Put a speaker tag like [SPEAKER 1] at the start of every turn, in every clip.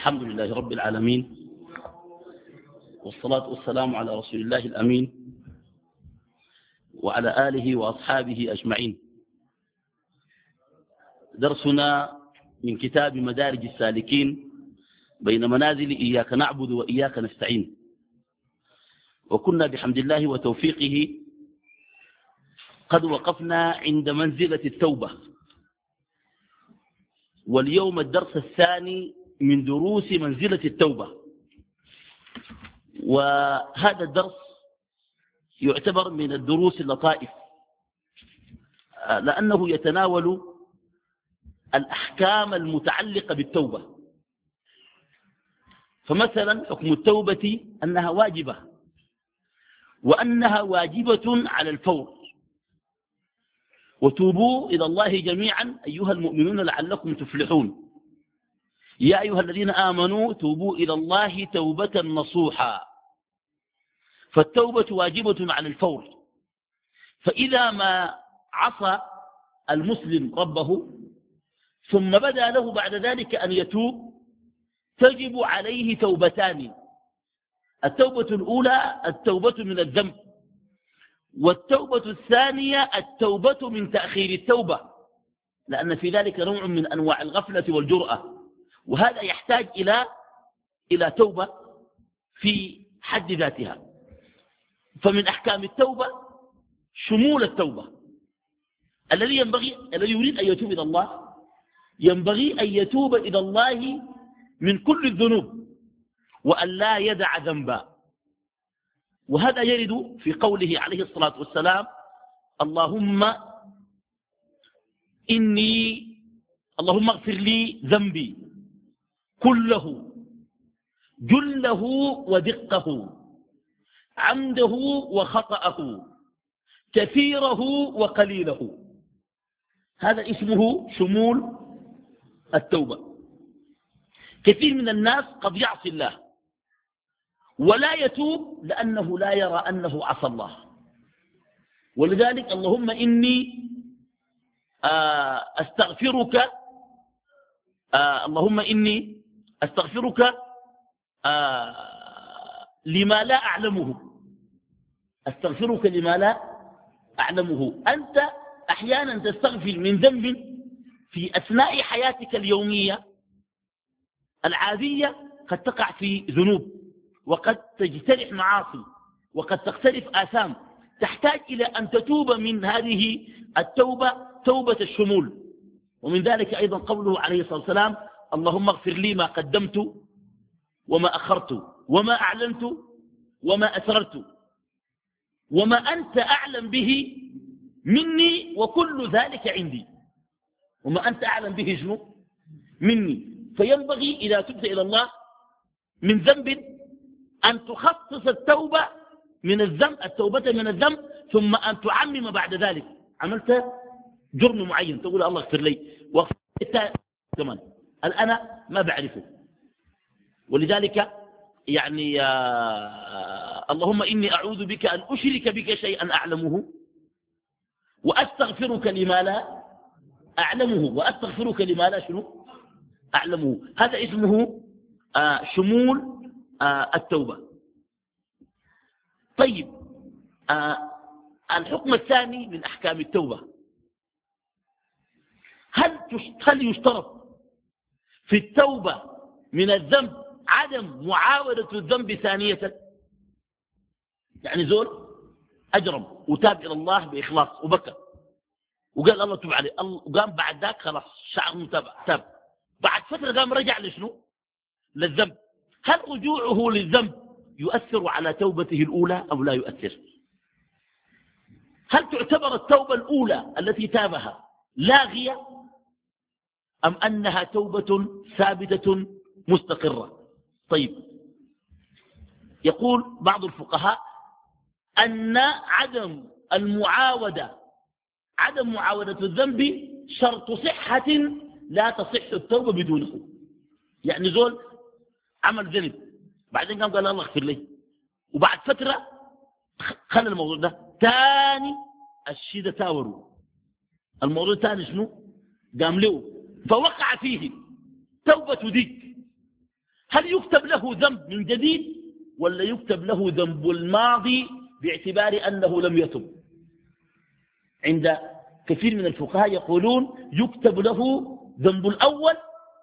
[SPEAKER 1] الحمد لله رب العالمين، والصلاة والسلام على رسول الله الأمين وعلى آله وأصحابه أجمعين. درسنا من كتاب مدارج السالكين بين منازل إياك نعبد وإياك نستعين، وكنا بحمد الله وتوفيقه قد وقفنا عند منزلة التوبة، واليوم الدرس الثاني من دروس منزلة التوبة. وهذا الدرس يعتبر من الدروس اللطائف لأنه يتناول الأحكام المتعلقة بالتوبة. فمثلا حكم التوبة أنها واجبة، وأنها واجبة على الفور. وتوبوا إلى الله جميعا أيها المؤمنون لعلكم تفلحون، يا أيها الذين آمنوا توبوا إلى الله توبة نصوحا. فالتوبة واجبة على الفور، فإذا ما عصى المسلم ربه ثم بدا له بعد ذلك أن يتوب تجب عليه توبتان. التوبة الأولى التوبة من الذنب، والتوبة الثانية التوبة من تأخير التوبة، لأن في ذلك نوع من أنواع الغفلة والجرأة، وهذا يحتاج إلى توبة في حد ذاتها. فمن أحكام التوبة شمول التوبة. الذي يريد أن يتوب إلى الله ينبغي أن يتوب إلى الله من كل الذنوب وأن لا يدع ذنبا. وهذا يرد في قوله عليه الصلاة والسلام: اللهم اغفر لي ذنبي كله جله ودقه، عمده وخطأه، كثيره وقليله. هذا اسمه شمول التوبة. كثير من الناس قد يعصي الله ولا يتوب لأنه لا يرى أنه عصى الله، ولذلك اللهم إني أستغفرك اللهم إني أستغفرك لما لا أعلمه، أستغفرك لما لا أعلمه. أنت أحيانا تستغفر من ذنب في أثناء حياتك اليومية العادية، قد تقع في ذنوب وقد تجترح معاصي وقد تقترف آثام، تحتاج إلى أن تتوب من هذه التوبة توبة الشمول. ومن ذلك أيضا قوله عليه الصلاة والسلام: اللهم اغفر لي ما قدمت وما أخرت وما أعلنت وما أسررت وما أنت أعلم به مني وكل ذلك عندي. وما أنت أعلم به شنو؟ مني. فينبغي إذا تبت إلى الله من ذنب أن تخصص التوبة من الذنب، التوبة من الذنب، ثم أن تعمم بعد ذلك. عملت جرم معين تقول الله اغفر لي، واغفر كمان أنا ما بعرفه. ولذلك يعني اللهم إني أعوذ بك أن أشرك بك شيئا أعلمه وأستغفرك لما لا أعلمه، وأستغفرك لما لا شنو أعلمه. هذا اسمه شمول التوبة. طيب، الحكم الثاني من أحكام التوبة: هل يشترط في التوبة من الذنب عدم معاودة الذنب ثانية؟ يعني زول أجرم وتاب إلى الله بإخلاص وبكى وقال الله تب عليه، وقام بعد ذاك خلاص شعر تاب، بعد فترة قام رجع لشنو؟ للذنب. هل رجوعه للذنب يؤثر على توبته الأولى أو لا يؤثر؟ هل تعتبر التوبة الأولى التي تابها لاغية أم أنها توبة ثابتة مستقرة؟ طيب، يقول بعض الفقهاء أن عدم معاودة الذنب شرط صحة لا تصح التوبة بدونه. يعني زول عمل ذنب بعدين قال الله اغفر لي، وبعد فترة خلى الموضوع ده تاني الشيء ده تاوروا الموضوع تاني شنو قام له فوقع فيه توبة ديك. هل يكتب له ذنب من جديد ولا يكتب له ذنب الماضي باعتبار أنه لم يتب؟ عند كثير من الفقهاء يقولون يكتب له ذنب الأول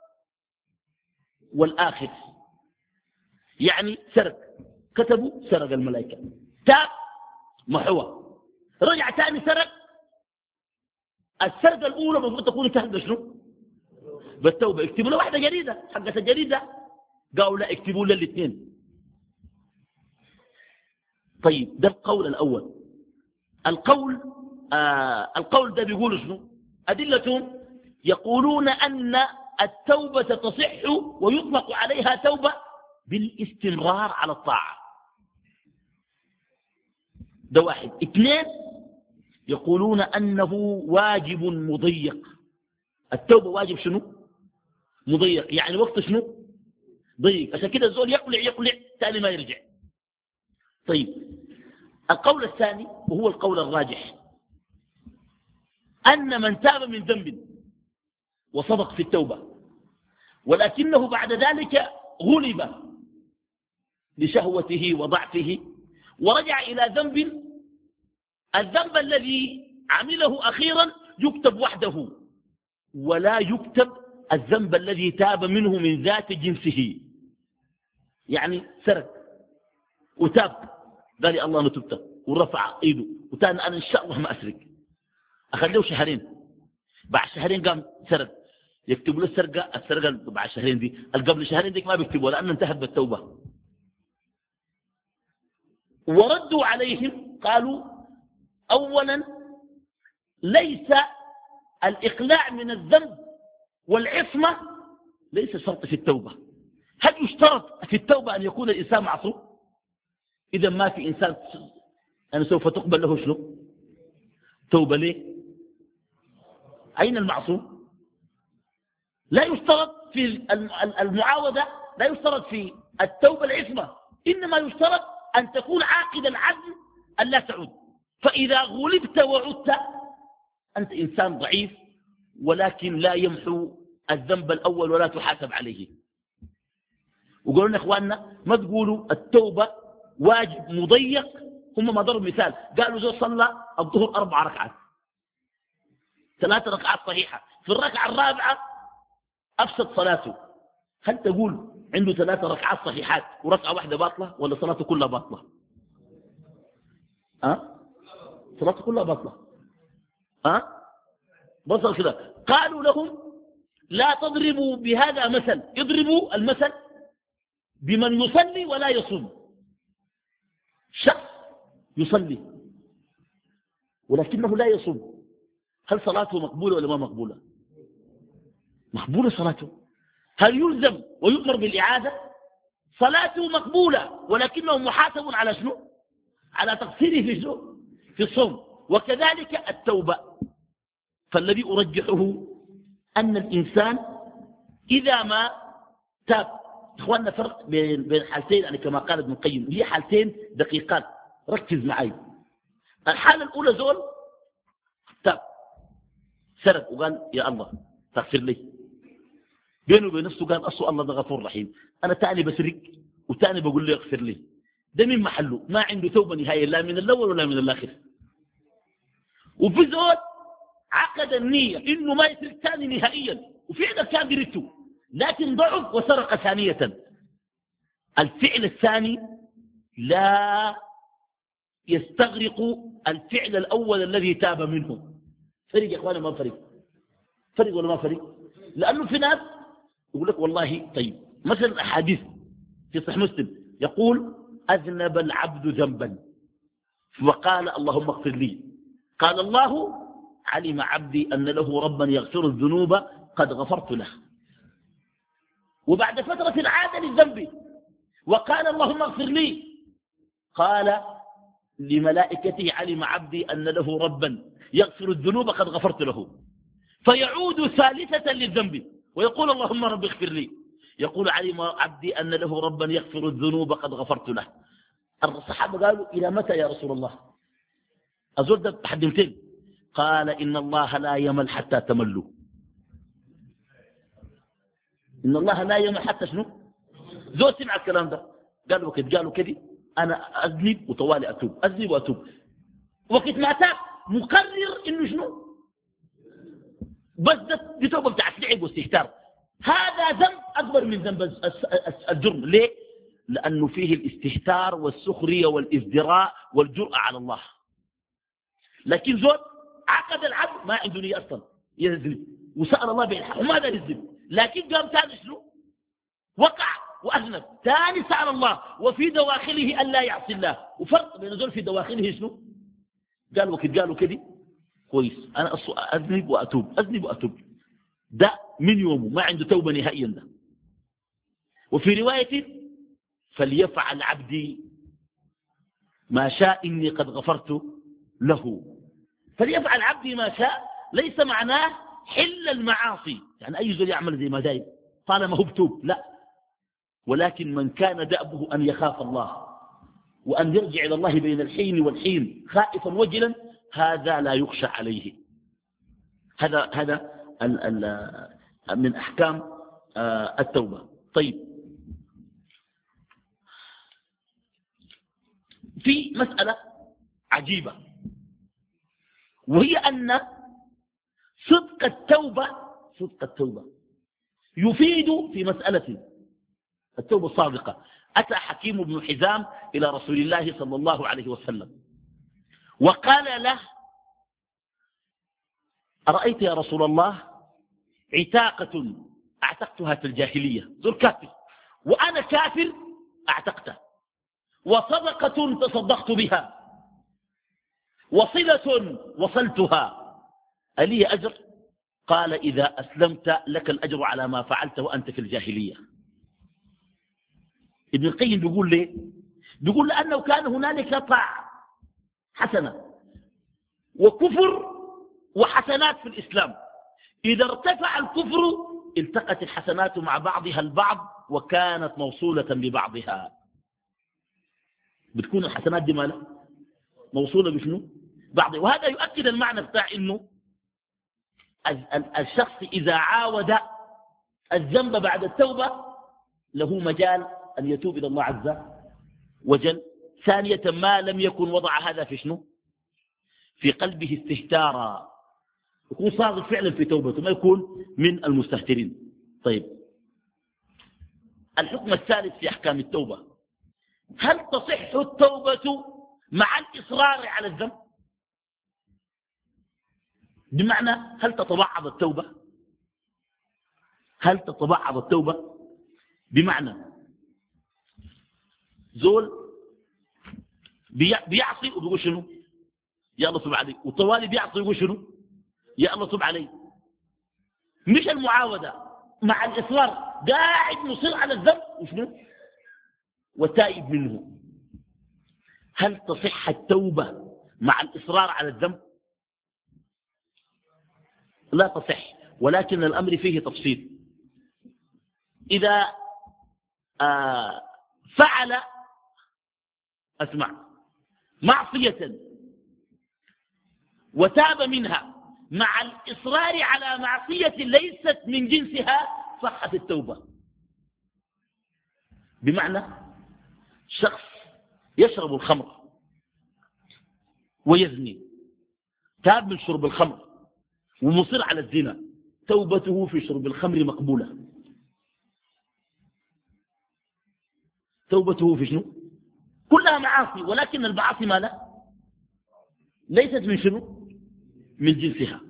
[SPEAKER 1] والآخر. يعني سرق، كتبوا سرق الملائكة، تاب محوى، رجع تاني سرق. السرقة الأولى المفروض تكون انتهت بشنو؟ بالتوبة. اكتبوا له واحدة جريدة حقت الجريدة، قالوا لا اكتبوا له الاثنين. طيب ده القول الأول. القول ده بيقول شنو؟ أدلتهم يقولون أن التوبة تصح ويطلق عليها توبة بالاستمرار على الطاعة. ده واحد. اثنين، يقولون أنه واجب مضيق. التوبة واجب شنو؟ مضيق، يعني وقت شنو؟ ضيق، عشان كده الزول يقلع تاني ما يرجع. طيب القول الثاني وهو القول الراجح، أن من تاب من ذنب وصدق في التوبة ولكنه بعد ذلك غلب لشهوته وضعفه ورجع إلى ذنب، الذنب الذي عمله أخيرا يكتب وحده ولا يكتب الذنب الذي تاب منه من ذات جنسه. يعني سرق وتاب، قال يا الله أنا تبت ورفع ايده وتاني أنا إن شاء الله ما أسرق، أخذ شهرين، بعد شهرين قام سرق، يكتبوا له السرقة بعد شهرين دي، قبل شهرين ديك ما بيكتبوا لأنه انتهت بالتوبة. وردوا عليهم قالوا أولا ليس الإقلاع من الذنب والعصمة ليس شرط في التوبة. هل يشترط في التوبة أن يكون الإنسان معصوم؟ إذا ما في إنسان أنا سوف تقبل له شنو؟ توبة ليه؟ أين المعصوم؟ لا يشترط في المعاوضة، لا يشترط في التوبة العصمة، إنما يشترط أن تكون عاقد العزم أن لا تعود. فإذا غلبت وعدت أنت إنسان ضعيف، ولكن لا يمحو الذنب الأول ولا تحاسب عليه. وقالوا لنا إخواننا ما تقولوا التوبة واجب مضيق. هم ما ضربوا مثال، قالوا زو صلى الظهر 4 ركعات، 3 ركعات صحيحة، في الركعة الرابعة أفسد صلاته، هل تقول عنده 3 ركعات صحيحات وركعة واحدة باطلة ولا صلاته كلها باطلة؟ صلاته كلها باطلة. بصر كده. قالوا لهم لا تضربوا بهذا مثل، اضربوا المثل بمن يصلي ولا يصوم. شخص يصلي ولكنه لا يصوم، هل صلاته مقبولة ولا ما مقبولة؟ مقبولة صلاته. هل يلزم ويؤمر بالإعادة؟ صلاته مقبولة ولكنه محاسب على شنو؟ على تقصيره في شنو؟ في الصوم. وكذلك التوبة. فالذي أرجحه أن الإنسان إذا ما تاب، إخواننا فرق بين حالتين، يعني كما قال ابن القيم هي حالتين دقيقات، ركز معي. الحالة الأولى زول تاب سرق وقال يا الله تغفر لي، بينه وبين نفسه قال أصل الله ده غفور رحيم، أنا تاني بسرق وتاني بقول له اغفر لي، ده من محله، ما عنده توبة نهائية لا من الأول ولا من الآخر. وفي زول عقد النية إنه ما يسرق ثاني نهائيا وفعلا كان بريته، لكن ضعف وسرق ثانية. الفعل الثاني لا يستغرق الفعل الأول الذي تاب منه. فرق يا أخوانا ما فرق؟ فرق ولا ما فرق؟ لأنه في ناس يقول لك والله طيب، مثلا أحاديث في صحيح مسلم يقول أذنب العبد ذنبا وقال اللهم اغفر لي، قال الله علم عبدي أن له ربا يغفر الذنوب قد غفرت له. وبعد فترة عاد للذنب وقال اللهم اغفر لي، قال لملائكته علم عبدي أن له ربا يغفر الذنوب قد غفرت له، فيعود ثالثة للذنب ويقول اللهم رب اغفر لي، يقول علم عبدي أن له ربا يغفر الذنوب قد غفرت له. الصحابة قالوا إلى متى يا رسول الله؟ أزول ده حدمتين. قال إن الله لا يمل حتى تملوا. إن الله لا يمل حتى شنو؟ زول سمع الكلام ده قال وقت قالوا كده أنا أذنب وطوالي أتوب، أذنب وأتوب. وقت ما تاب مقرر إنه شنو؟ بس دي توبة بتاعت لعب واستهتار. هذا ذنب أكبر من ذنب الجرم. ليه؟ لأنه فيه الاستهتار والسخرية والازدراء والجرأة على الله. لكن زول عقد العبد ما عنده نية أصلا يذنب وسأل الله بالحق وما دار يذنب، لكن قام ثاني شنو؟ وقع وأذنب ثاني سأل الله وفي دواخله ألا يعصي الله. وفرق بين زول في دواخله شنو؟ قال وقت قالوا كده كويس أنا أذنب وأتوب، أذنب وأتوب، ده من يومه ما عنده توبة نهائيا ده. وفي رواية فليفعل عبدي ما شاء إني قد غفرت له. فليفعل عبدي ما شاء ليس معناه حل المعاصي، يعني أي زول يعمل زي ما داير طالما هو بتوب، لا، ولكن من كان دأبه أن يخاف الله وأن يرجع إلى الله بين الحين والحين خائفا وجلا، هذا لا يخشى عليه. هذا من أحكام التوبة. طيب، في مسألة عجيبة، وهي أن صدق التوبة يفيد في مسألة التوبة الصادقة. أتى حكيم بن حزام إلى رسول الله صلى الله عليه وسلم وقال له أرأيت يا رسول الله عتاقة أعتقتها في الجاهلية، ذو الكافر وأنا كافر أعتقته، وصدقة تصدقت بها، وصلة وصلتها، ألي أجر؟ قال إذا أسلمت لك الأجر على ما فعلت وأنت في الجاهلية. ابن القيم بيقول ليه؟ بيقول لأنه كان هنالك طاعة حسنة وكفر وحسنات في الإسلام، إذا ارتفع الكفر التقت الحسنات مع بعضها البعض وكانت موصولة ببعضها. بتكون الحسنات دي مالها موصولة بشنو؟ بعض. وهذا يؤكد المعنى بتاع إنه الشخص إذا عاود الذنب بعد التوبة له مجال أن يتوب إلى الله عز وجل. ثانية ما لم يكن وضع هذا في شنو؟ في قلبه استهتارا، يكون صادق فعلا في توبته، ما يكون من المستهترين. طيب، الحكم الثالث في أحكام التوبة، هل تصح التوبة مع الإصرار على الذنب؟ بمعنى هل تتبعض التوبة؟ هل تتبعض التوبة؟ بمعنى زول بيعصي وبيقول شنو؟ يا الله تب علي، وطوالي بيعصي ويقول شنو؟ يا الله تب علي. مش المعاودة، مع الإصرار قاعد مصر على الذنب وشنو؟ وتائب منه. هل تصح التوبة مع الإصرار على الذنب؟ لا تصح، ولكن الأمر فيه تفصيل. إذا فعل أسمع معصية وتاب منها مع الإصرار على معصية ليست من جنسها صحت التوبة. بمعنى شخص يشرب الخمر ويزني، تاب من شرب الخمر ومصر على الزنا، توبته في شرب الخمر مقبولة. توبته في شنو؟ كلها معاصي، ولكن المعاصي ما لا ليست من شنو؟ من جنسها.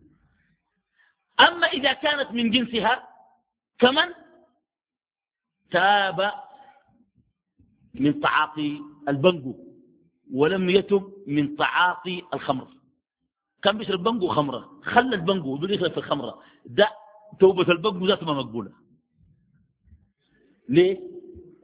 [SPEAKER 1] أما إذا كانت من جنسها كمن تاب من تعاطي البنجو ولم يتب من تعاطي الخمر، كان بيشرب بنجو خمرة، خلى البنجو وبيدخل في الخمرة، ده توبة البنجو ذاتها ما مقبولة. ليه؟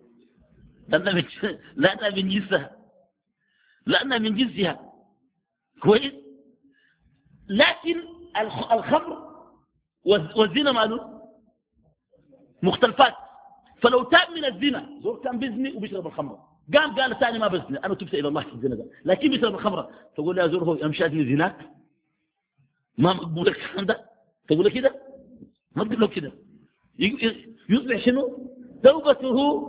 [SPEAKER 1] لأنها من جنسها، لأنها من جنسها كويس. لكن الخمر والزنا ماله مختلفات. فلو تاب من الزنا، زول كان بيزني وبيشرب الخمر، قال ثاني ما بزني، أنا تبت إلى الله في الزنا ده، لكن بيشرب الخمرة، تقول له يا زول هو يمشي أزني زناك؟ ما مقبول الكلام ده. تقول له كده؟ ما تقول له كده، يصبح شنو؟ توبته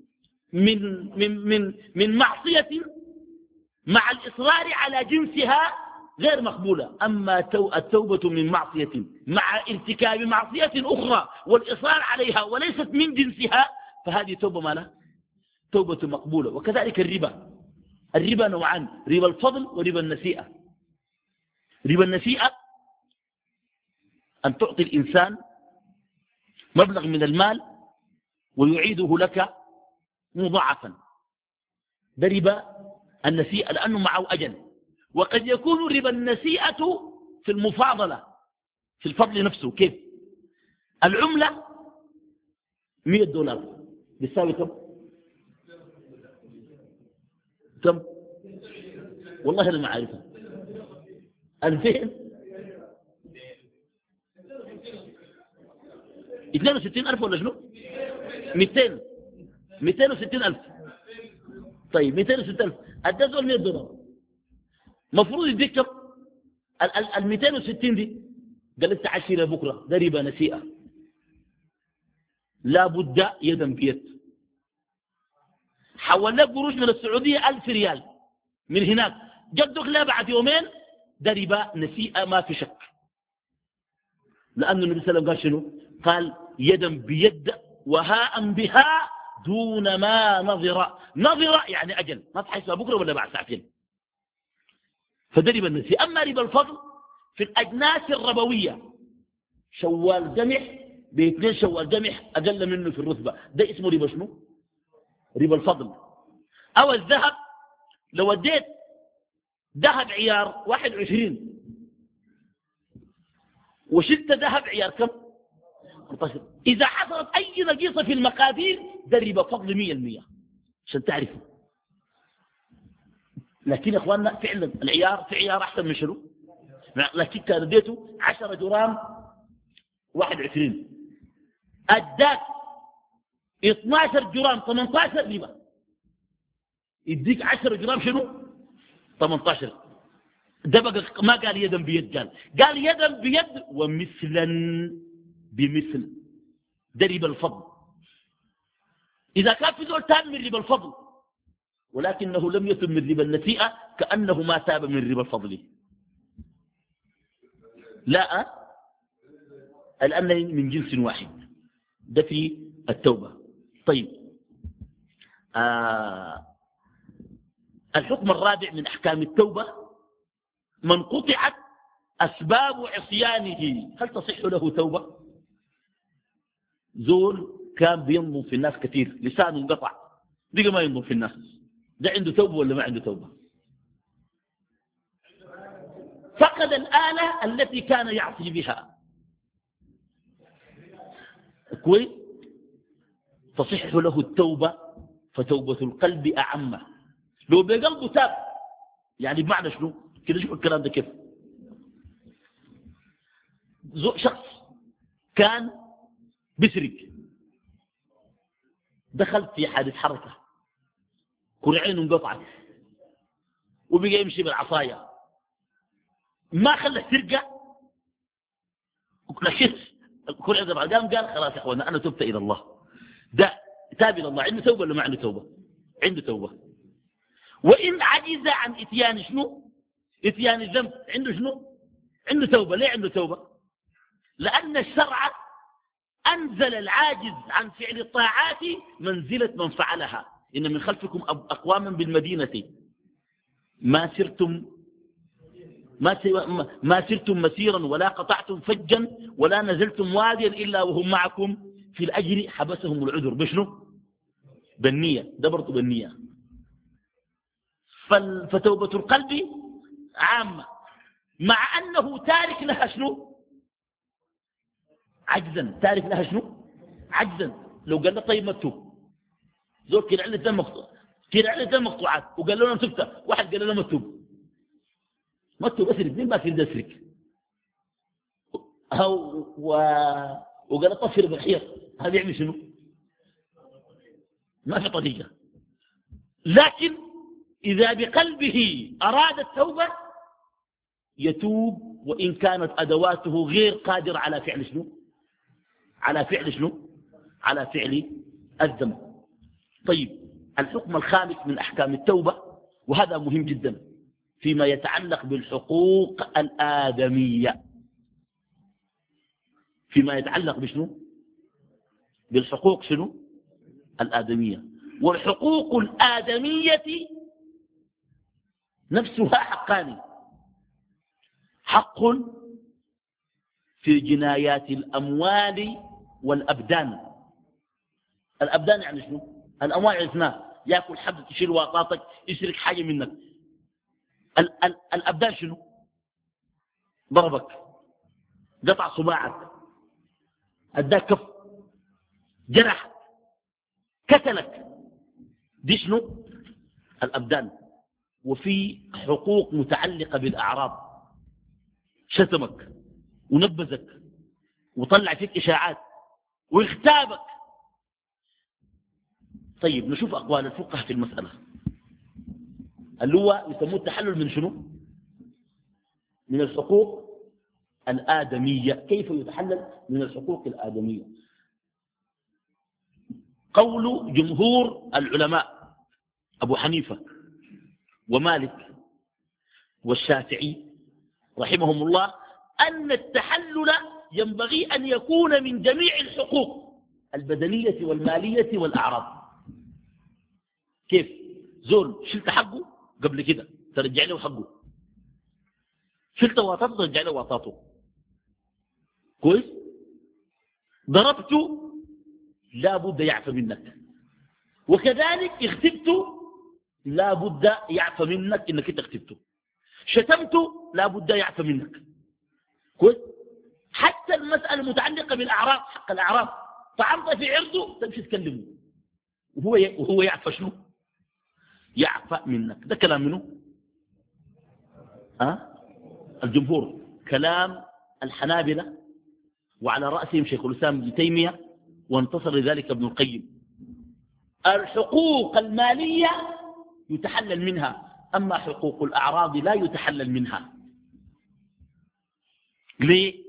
[SPEAKER 1] من معصية مع الإصرار على جنسها غير مقبولة. أما التوبة من معصية مع ارتكاب معصية أخرى والإصرار عليها وليست من جنسها فهذه توبة ما لا توبة مقبولة. وكذلك الربا نوعان: ربا الفضل وربا النسيئة. ربا النسيئة أن تعطي الإنسان مبلغ من المال ويعيده لك مضاعفا، ده ربا النسيئة لأنه معه أجل. وقد يكون ربا النسيئة في المفاضلة في الفضل نفسه. كيف؟ العملة $100 بيساوي كم؟ والله أنا ما عارفها. 2000 62,000 ولا شنو؟ 260,000. طيب 260,000 ادته $100 مفروض يديك كم؟ ال 260 دي قال لك تعشير بكره، ده ربا نسيئه. لا بد يدا بيد. حول لك قروش من السعوديه 1000 ريال من هناك، جدك لا بعد يومين، ده ربا نسيئه ما في شك. لأن النبي صلى الله عليه وسلم قال شنو؟ قال يدا بيد وهاء بها دون ما نظر يعني أجل، ما تحسها بكرة ولا بعد ساعتين. فده ربا النسيئة. أما ربا الفضل في الأجناس الربوية، شوال جمح ب2 شوال جمح أقل منه في الرتبة، ده اسمه ربا شنو؟ ربا الفضل. أو الذهب، لو اديت ذهب عيار 21 وشلت ذهب عيار كم؟ 14، إذا حصلت أي نقيصة في المقادير ده ربا فضل 100% عشان تعرفوا. لكن يا أخواننا فعلا العيار في عيار أحسن من شنو؟ لكن كان اديته 10 جرام 21 أداك 12 جرام 18 ربا، يديك 10 جرام شنو؟ 18. ده بقى ما قال يدا بيد، قال يدا بيد ومثلا بمثل، ده ربا الفضل. إذا كان في زول تاب من ربا الفضل ولكنه لم يتب من ربا النسيئة كأنه ما تاب من ربا الفضل. لا، لأن من جنس واحد، ده في التوبة. طيب، الحكم الرابع من أحكام التوبة: من قطعت أسباب عصيانه هل تصح له توبة؟ زول كان بينظم في الناس كثير، لسانه انقطع، بقى ما ينظم في الناس، ده عنده توبة ولا ما عنده توبة؟ فقد الآلة التي كان يعصي بها، كويس، تصح له التوبة. فتوبة القلب أعم. لو بقلبه تاب، يعني بمعنى شنو كده؟ شوف الكلام ده كيف. شخص كان بسرق، دخل في حادث حركة، كرعينه انقطعت وبقى يمشي بالعصاية، ما خلى السرقة، لكن كرعينه انقطعت، قال خلاص يا اخوانا انا تبت الى الله. ده تاب الى الله. عنده توبة ولا ما عنده توبة؟ عنده توبة. وإن عجز عن إتيان شنو؟ إتيان الذنب، عنده شنو؟ عنده توبة. ليه عنده توبة؟ لأن الشرع أنزل العاجز عن فعل الطاعات منزلة من فعلها. إن من خلفكم أقواما بالمدينة ما سرتم مسيرا ولا قطعتم فجا ولا نزلتم واديا إلا وهم معكم في الأجر حبسهم العذر. بشنو؟ بالنية. ده برضو بالنية. فتوبة القلب عامة، مع أنه تارك لها شنو؟ عجزا. تارك لها شنو؟ عجزا. لو قال له طيب ما تتوب، زول كده على الدم مقطوع، كده على الدم مقطوعات، وقال له انا تبت، واحد قال له ما تتوب، ما تتوب، اسرق. مين ما في ده اسرق؟ وقال له طفر بالحيط، هذا يعمل شنو؟ ما في طريقة. لكن إذا بقلبه أراد التوبة يتوب، وإن كانت أدواته غير قادر على فعل شنو؟ على فعل شنو؟ على فعل الذنب. طيب، الحكم الخامس من أحكام التوبة، وهذا مهم جدا فيما يتعلق بالحقوق الآدمية. فيما يتعلق بشنو؟ بالحقوق شنو؟ الآدمية. والحقوق الآدمية نفسها حقان: حق في جنايات الأموال والأبدان. الأبدان يعني شنو؟ الأموال عرفناه، يأكل حبل، تشيل واطاتك، يسرق حاجة منك. الأبدان شنو؟ ضربك، قطع صباعك، اداك كف، جرحك، قتلك، دي شنو؟ الأبدان. وفي حقوق متعلقة بالأعراض، شتمك ونبذك وطلع فيك إشاعات واغتابك. طيب، نشوف أقوال الفقهاء في المسألة اللي هو يسموه التحلل من شنو؟ من الحقوق الآدمية. كيف يتحلل من الحقوق الآدمية؟ قول جمهور العلماء أبو حنيفة ومالك والشافعي رحمهم الله أن التحلل ينبغي أن يكون من جميع الحقوق البدنية والمالية والأعراض. كيف؟ زول شلت حقه قبل كده ترجع له حقه، شلت واطاته ترجع له واطاته، كويس؟ ضربته لا بد يعفى منك، وكذلك اغتبته لا بد يعفى منك انك انت اغتبته، شتمته لا بد يعفى منك، كويس؟ حتى المسألة المتعلقة بالأعراض، حق الأعراض، طعنت في عرضه تمشي تكلمه وهو يعفى شنو؟ يعفى منك. ده كلام منه؟ الجمهور. كلام الحنابلة وعلى رأسهم شيخ الإسلام ابن تيمية، وانتصر لذلك ابن القيم. الحقوق المالية يتحلل منها، أما حقوق الأعراض لا يتحلل منها. ليه؟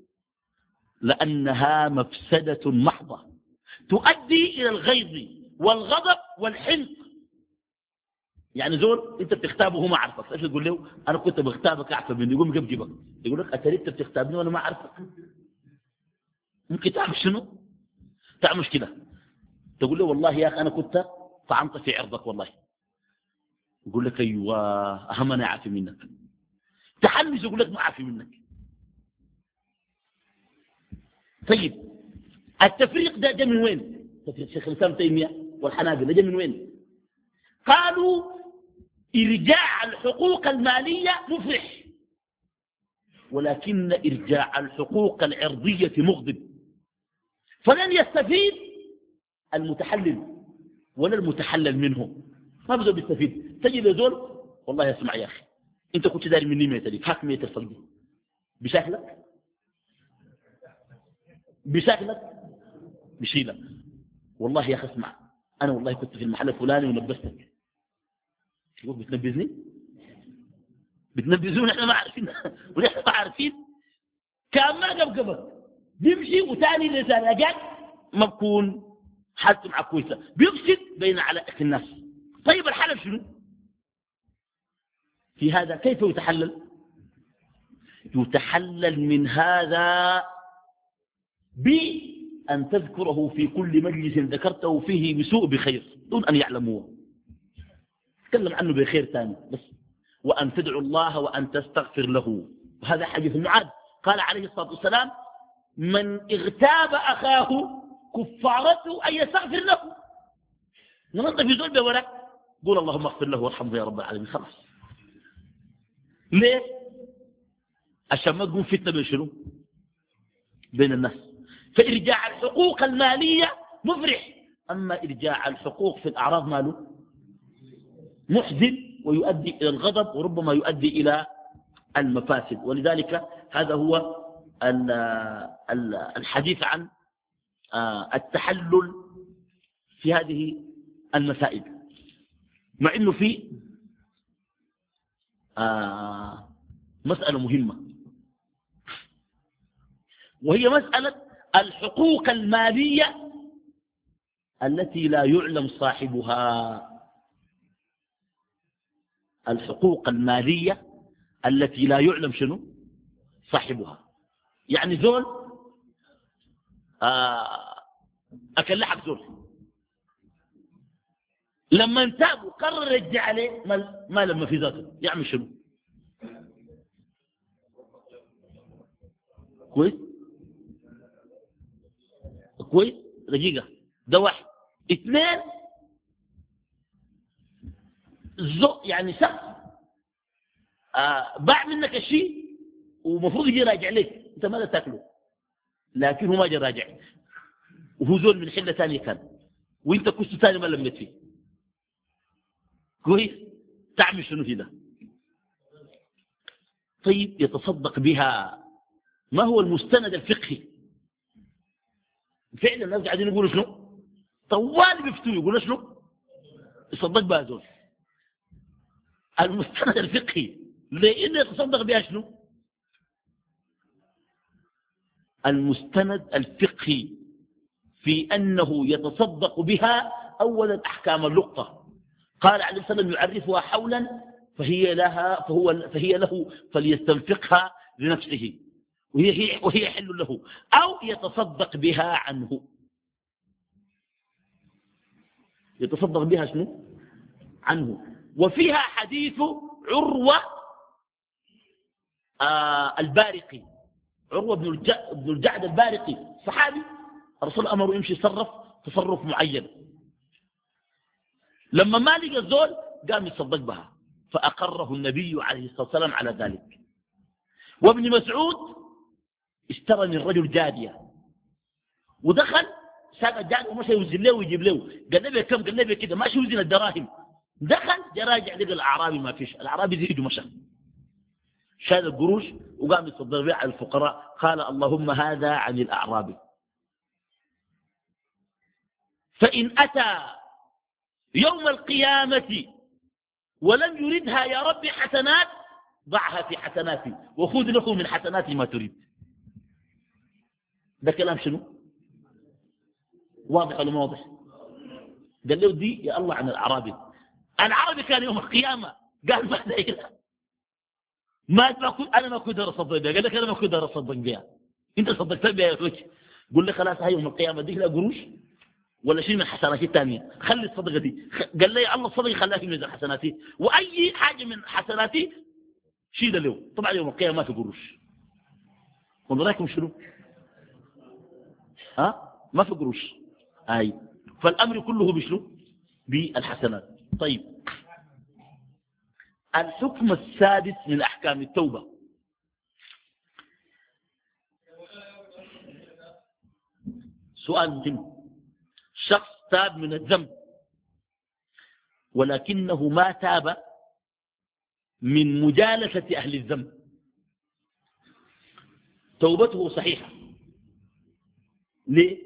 [SPEAKER 1] لأنها مفسدة محضة تؤدي إلى الغيظ والغضب والحنق. يعني زول انت بتغتابه وهو ما عارفك، ايش تقول له؟ انا كنت بغتابك اعفى مني، يقوم يجيبك يقول لك اتريد انت بتغتابني وانا ما عارفك. ممكن تعمل شنو؟ تعمل كده، تقول له والله يا اخي انا كنت طعنت في عرضك والله، يقول لك ايوه اهم انا عافي منك، تحمس يقول لك ما عافي منك. طيب، التفريق ده من وين؟ تفريق شيخ الاسلام تيميه والحنابلة ده من وين؟ قالوا إرجاع الحقوق المالية مفرح، ولكن إرجاع الحقوق العرضية مغضب، فلن يستفيد المتحلل ولا المتحلل منه، ما بزول بيستفيد. تجد زول والله اسمع يا أخي أنت كنت داري مني 100 ألف، هاك 100 ألف دي بشكلك بشيلك. والله يا أخي اسمع، أنا والله كنت في المحل الفلاني ونبستك، يقول بتنبذني؟ بتنبذون احنا ما عارفين ونحن ما عارفين. كان ما قبقبك بيمشي وتاني لسانجات ما بكون حالته معك كويسه، بيفسد بين علاقه الناس. طيب الحل شنو في هذا؟ كيف يتحلل؟ يتحلل من هذا بأن تذكره في كل مجلس ذكرته فيه بسوء بخير دون أن يعلموه، تكلم عنه بخير ثاني بس، وأن تدعو الله وأن تستغفر له. وهذا حديث معاذ قال عليه الصلاة والسلام من اغتاب أخاه كفارته أن يستغفر له. ننظف في زول بورك قول اللهم اغفر له وارحمه يا رب العالمين، خلاص. ليه؟ عشان ما تقوم فتنة بين شنو؟ بين الناس. فإرجاع الحقوق المالية مفرح، أما إرجاع الحقوق في الأعراض ماله محزن ويؤدي إلى الغضب وربما يؤدي إلى المفاسد. ولذلك هذا هو الحديث عن التحلل في هذه المسائل، مع أنه في مسألة مهمة، وهي مسألة الحقوق المالية التي لا يعلم صاحبها، الحقوق المالية التي لا يعلم شنو صاحبها. يعني زول أكلحك زول، لما انتاب وقرر يرجع عليه ما لما في ذاته يعمل شنو؟ كويس كويس. دقيقة، ده واحد. اثنين، يعني شخص باع منك الشيء ومفروض يجي راجع لك، انت ماذا تاكله، لكن هو ما جا راجع، وهو زول من حلة ثانية كان، وانت كنت ثاني ما لميت فيه. كويس، تعمل شنو في ده؟ طيب يتصدق بها. ما هو المستند الفقهي؟ فعلا الناس قاعدين يقولوا شنو؟ طوال بيفتوا يقولوا شنو؟ يصدق بها زول. المستند الفقهي لانه يتصدق بها شنو؟ المستند الفقهي في أنه يتصدق بها أولا أحكام اللقطة. قال عليه الصلاة والسلام يعرفها حولا فهي له فليستنفقها لنفسه وهي حل له، أو يتصدق بها عنه. يتصدق بها شنو؟ عنه. وفيها حديث عروة البارقي، عروة بن الجعد البارقي صحابي، الرسول أمره يمشي يتصرف تصرف معين، لما ما لقى الزول قام يصدق بها فأقره النبي عليه الصلاة والسلام على ذلك. وابن مسعود اشترى من الرجل جارية ودخل ساق الجارية ومشى يوزن له ويجيب له، قال نبي كم؟ قال نبي كده، ماشي يوزن الدراهم. دخل جراجع لقى الأعرابي ما فيش، الأعرابي زيد ومشى، شال القروش وقام يصدق بها على الفقراء. قال اللهم هذا عن الأعرابي. فإن أتى يوم القيامة ولم يردها يا رب حسنات ضعها في حسناتي وخذ له من حسناتي ما تريد. ده كلام شنو؟ واضح ولا ما واضح؟ قال له دي يا الله عن الأعرابي. العربي كان يوم القيامة قال بعد إيه أنا ما كنت أصدق بها. قال لك أنا ما كنت أصدق بها، أنت صدقت بها يا أخوك. قل لي خلاص هاي يوم القيامة دي لا قروش ولا شيء من حسناتي الثانية، خلي الصدقة دي. قال لي الله الصدقة خلاها في ميزان حسناتي، وأي حاجة من حسناتي شيل له. طبعا يوم القيامة ما في قروش. والله رايكم شنو؟ ما في قروش. فالأمر كله بشنو؟ بالحسنات. طيب، الحكم السادس من أحكام التوبة. سؤال مهم. شخص تاب من الذنب ولكنه ما تاب من مجالسة أهل الذنب، توبته صحيحة. ليه؟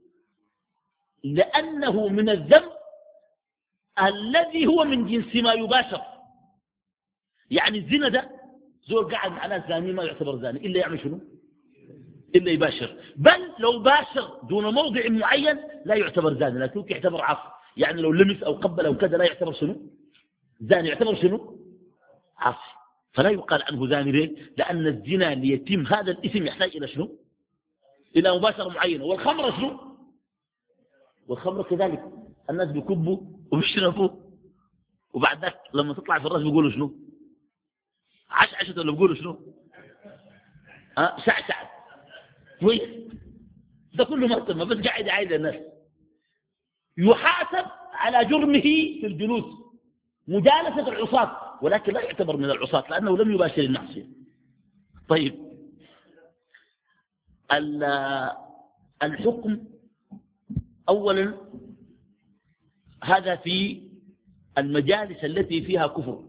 [SPEAKER 1] لأنه من الذنب الذي هو من جنس ما يباشر. يعني الزنا ده زول قاعد مع ناس زاني ما يعتبر زاني إلا يعمل شنو؟ إلا يباشر. بل لو باشر دون موضع معين لا يعتبر زاني، لكن يعتبر عاصي. يعني لو لمس أو قبل أو كذا لا يعتبر شنو؟ زاني، يعتبر شنو؟ عاصي. فلا يقال عنه زاني. ليه؟ لأن الزنا ليتم هذا الاسم يحتاج إلى شنو؟ إلى مباشرة معينة. والخمر شنو؟ والخمر كذلك، الناس بيكبوا وبيشربوا وبعد ذلك لما تطلع في الراس بيقولوا شنو؟ عشعشة ولا بيقولوا شنو؟ شعشعت. كويس. ده كله ما بس قاعد عايز الناس. يحاسب على جرمه في الجلوس مجالسة العصاة، ولكن لا يعتبر من العصاة لأنه لم يباشر المعصية. طيب، الحكم أولا هذا في المجالس التي فيها كفر.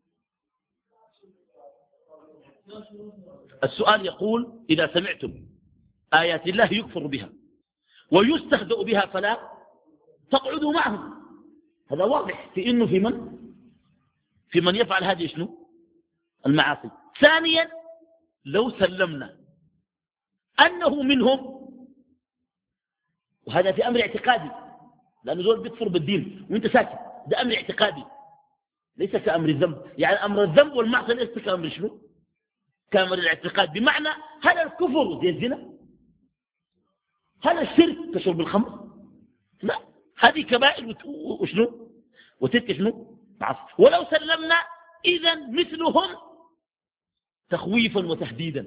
[SPEAKER 1] السؤال يقول إذا سمعتم آيات الله يكفر بها ويستهزأ بها فلا تقعدوا معهم. هذا واضح في إنه في من يفعل هذه شنو؟ المعاصي. ثانيا، لو سلمنا أنه منهم، وهذا في أمر اعتقادي، لأنه دول بيكفر بالدين وانت ساكت. ده أمر اعتقادي ليس كأمر الذنب. يعني أمر الذنب والمعصية ليس كأمر شنو؟ كأمر الاعتقاد. بمعنى هل الكفر زي الزنا؟ هل الشرك كشرب الخمر؟ لا، هذه كبائر وشنو وتلك شنو معصية. ولو سلمنا إذن مثلهم تخويفا وتهديدا.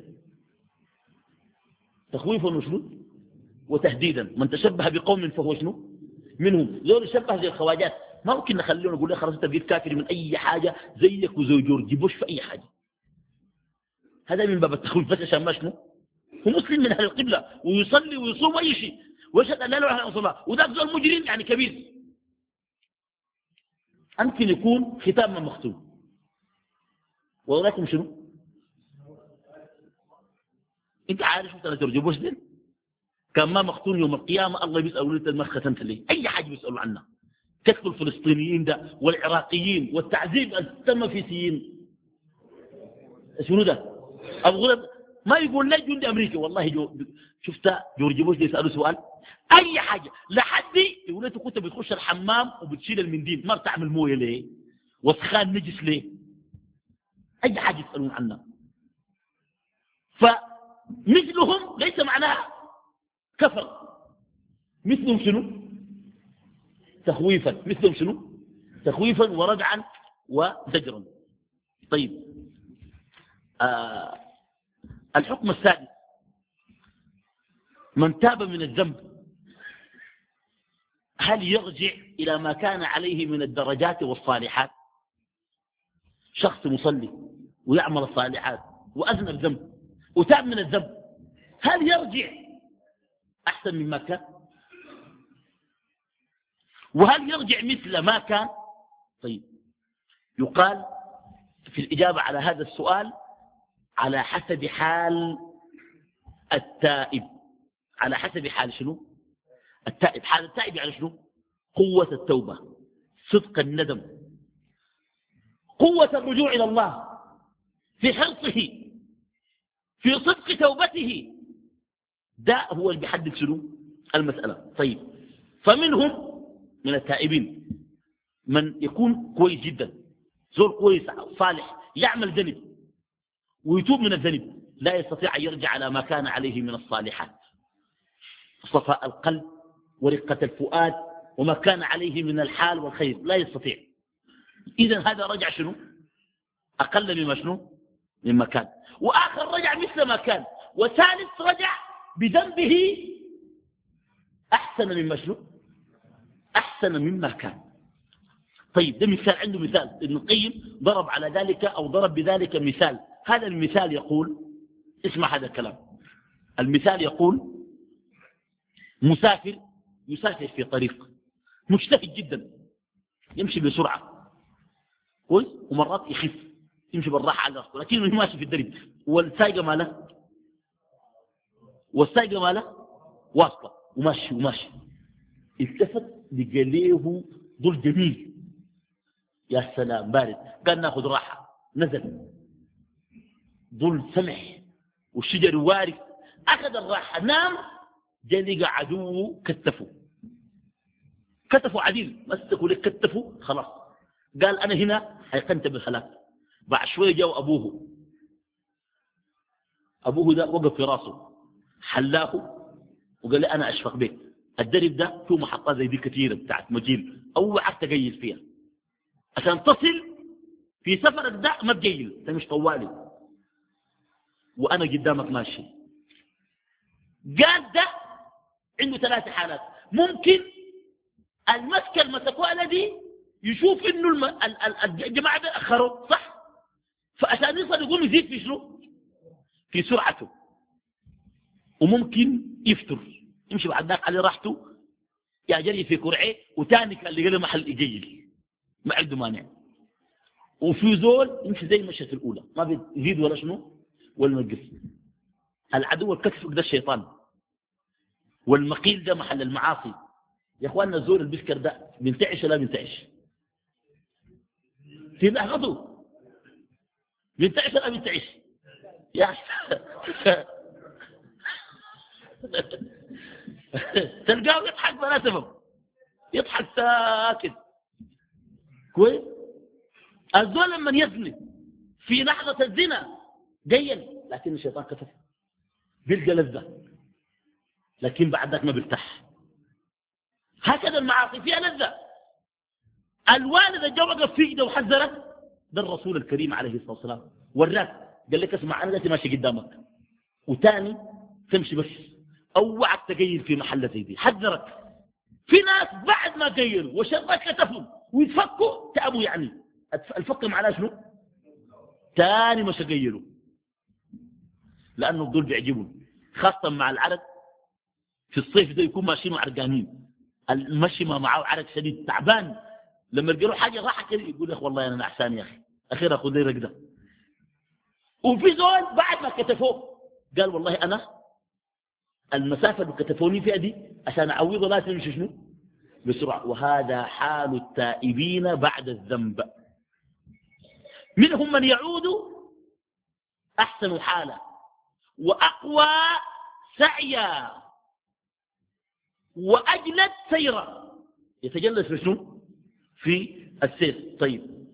[SPEAKER 1] تخويفا وشنو وتهديدا. من تشبه بقوم فهو شنو منهم. زول شبه زي الخواجات ما ممكن نخليه نقول له خلاص انت بقيت كافر من اي حاجه زيك وزي جورج بوش في اي حاجه. هذا من باب التخويف بس عشان ما شنو هو مسلم من اهل القبله ويصلي ويصوم اي شيء ويشهد ان لا اله الا الله وذاك زول مجرم يعني كبير. يمكن يكون ختاما مختوم. وراكم شنو؟ انت عارف انت جورج بوش ده كان ما مختون يوم القيامه الله بيسالوا انت ما ختمت ليه؟ اي حاجه بيسالوا عنها. قتل الفلسطينيين ده والعراقيين والتعذيب اللي تم في سيين. شنو ده؟ ابو غرب ما يقول لي جندي امريكي والله شفت جورج بوش يسالوا سؤال اي حاجه لحد يقول انت كنت بتخش الحمام وبتشيل المنديل ما بتعمل مويه ليه؟ وسخان نجس ليه؟ اي حاجه يسالون عنها. فمثلهم ليس معناها كفر. مثلهم شنو؟ تخويفا. مثلهم شنو؟ تخويفا وردعا وزجرا. طيب الحكم السادس من تاب من الذنب هل يرجع إلى ما كان عليه من الدرجات والصالحات؟ شخص مصلي ويعمل الصالحات وأذنب ذنب وتاب من الذنب هل يرجع أحسن مما كان؟ وهل يرجع مثل ما كان؟ طيب يقال في الإجابة على هذا السؤال على حسب حال التائب. على حسب حال شنو؟ التائب. حال التائب يعني شنو؟ قوة التوبة، صدق الندم، قوة الرجوع إلى الله، في حرصه، في صدق توبته. ده هو اللي بيحدد شنو المسألة. طيب فمنهم من التائبين من يكون كويس جدا زور كويس صالح يعمل ذنب ويتوب من الذنب لا يستطيع أن يرجع على ما كان عليه من الصالحات. صفاء القلب ورقة الفؤاد وما كان عليه من الحال والخير لا يستطيع. إذن هذا رجع شنو أقل مما شنو مما كان. وآخر رجع مثل ما كان. وثالث رجع بذنبه أحسن مما شنو أحسن مما كان. طيب ده مثال. عنده مثال ابن القيم ضرب على ذلك أو ضرب بذلك مثال. هذا المثال يقول اسمع هذا الكلام. المثال يقول مسافر يسافر في طريق مجتهد جدا يمشي بسرعة كويس ومرات يخف يمشي بالراحة على راسه لكنه ماشي في الدرب والسايقة ماله واصلة وماشي وماشي. التفت لقى له ظل جميل يا سلام بارد قال ناخذ راحة. نزل ظل سمح والشجر وارد أخذ الراحة نام. جاء لقى عدوه كتفه عديل مسكوا لك كتفه خلاص. قال أنا هنا أيقنت بالهلاك. بعد شوية جاء أبوه ده وقف في راسه حلاه وقال لي أنا أشفق بك. الدرب ده فيه محطات زي دي كثيرة بتاعت مجيل أوعك تقيل فيها عشان تصل في سفرك ده ما تقيل انت مش طوالي وأنا قدامك ماشي. قال ده عنده 3 حالات. ممكن المسكة المسكوها دي يشوف انه الجماعة ده أخروا صح فعشان يصل يقوم يزيد في شنو في سرعته. وممكن يفتر يمشي بعد ذاك على راحته يا جري في كرعه وتاني كان اللي له محل يجيل ما عنده مانع. وفي زول يمشي زي مشيت الأولى ما بيزيد ولا شنو ولا ينقص. العدو الكتف ده الشيطان والمقيل ده محل المعاصي. يا اخواننا الزول البسكر ده بينتعش ولا بينتعش في لحظته بينتعش ولا بينتعش يا تلقاه يضحك بلا سبب يضحك ساكت. كويس. الزول لما يزني في لحظة الزنا جيل، لكن الشيطان كتف بيلقى لذة، لكن بعد ذاك ما بيرتاح. هكذا المعاصي فيها لذة. الوالد اللي وقف فيك ده وحذرك، ده الرسول الكريم عليه الصلاة والسلام وراك، قال لك اسمع أنا دلوقتي ماشي قدامك، وتاني تمشي بس اوعك تقيل في محل زي دي، حذرك. في ناس بعد ما قيلوا وشرك كتفهم ويتفكوا تأبوا، يعني الفك معناه شنو؟ تاني مش قيلوا، لأنه الدول بيعجبون، خاصة مع العرق في الصيف ده يكون ماشيين عرقانين، المشي ما معه عرق شديد تعبان، لما يلقوا حاجة راحة كده يقول يا أخي والله أنا نعسان يا أخي، أخيرا أخذ لي رقدة. وفي زول بعد ما كتفوه قال والله أنا المسافة اللي كتفوني فيها دي عشان أعوضه لازم يمشي شنو؟ بسرعة. وهذا حال التائبين بعد الذنب. منهم من يعود أحسن حالا وأقوى سعيا وأجلد سيرا، يتجلس في شنو؟ في السير. طيب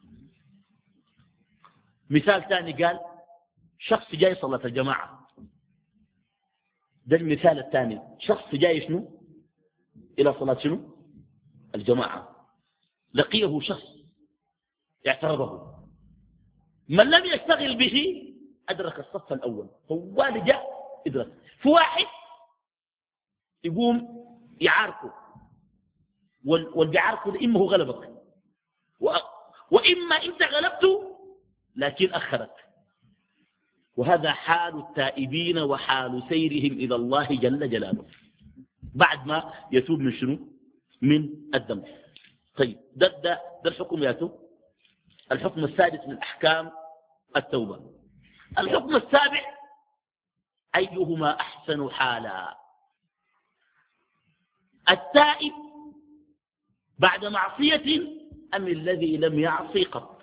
[SPEAKER 1] مثال ثاني، قال شخص جاي صلاة الجماعة، ده المثال الثاني، شخص جاي شنو؟ إلى صلاة شنو؟ الجماعة، لقيه شخص اعترضه، من لم يشتغل به أدرك الصف الأول، هو اللي جاء إدرك. في واحد يقوم يعاركه، واللي بيعاركه ده إما هو غلبك وإما أنت غلبته لكن أخرك. وهذا حال التائبين وحال سيرهم إلى الله جل جلاله بعد ما يتوب من شنو؟ من الذنب. طيب ده الحكم ياتو. الحكم السادس من أحكام التوبة. الحكم السابع أيهما أحسن حالا، التائب بعد معصية أم الذي لم يعصي قط؟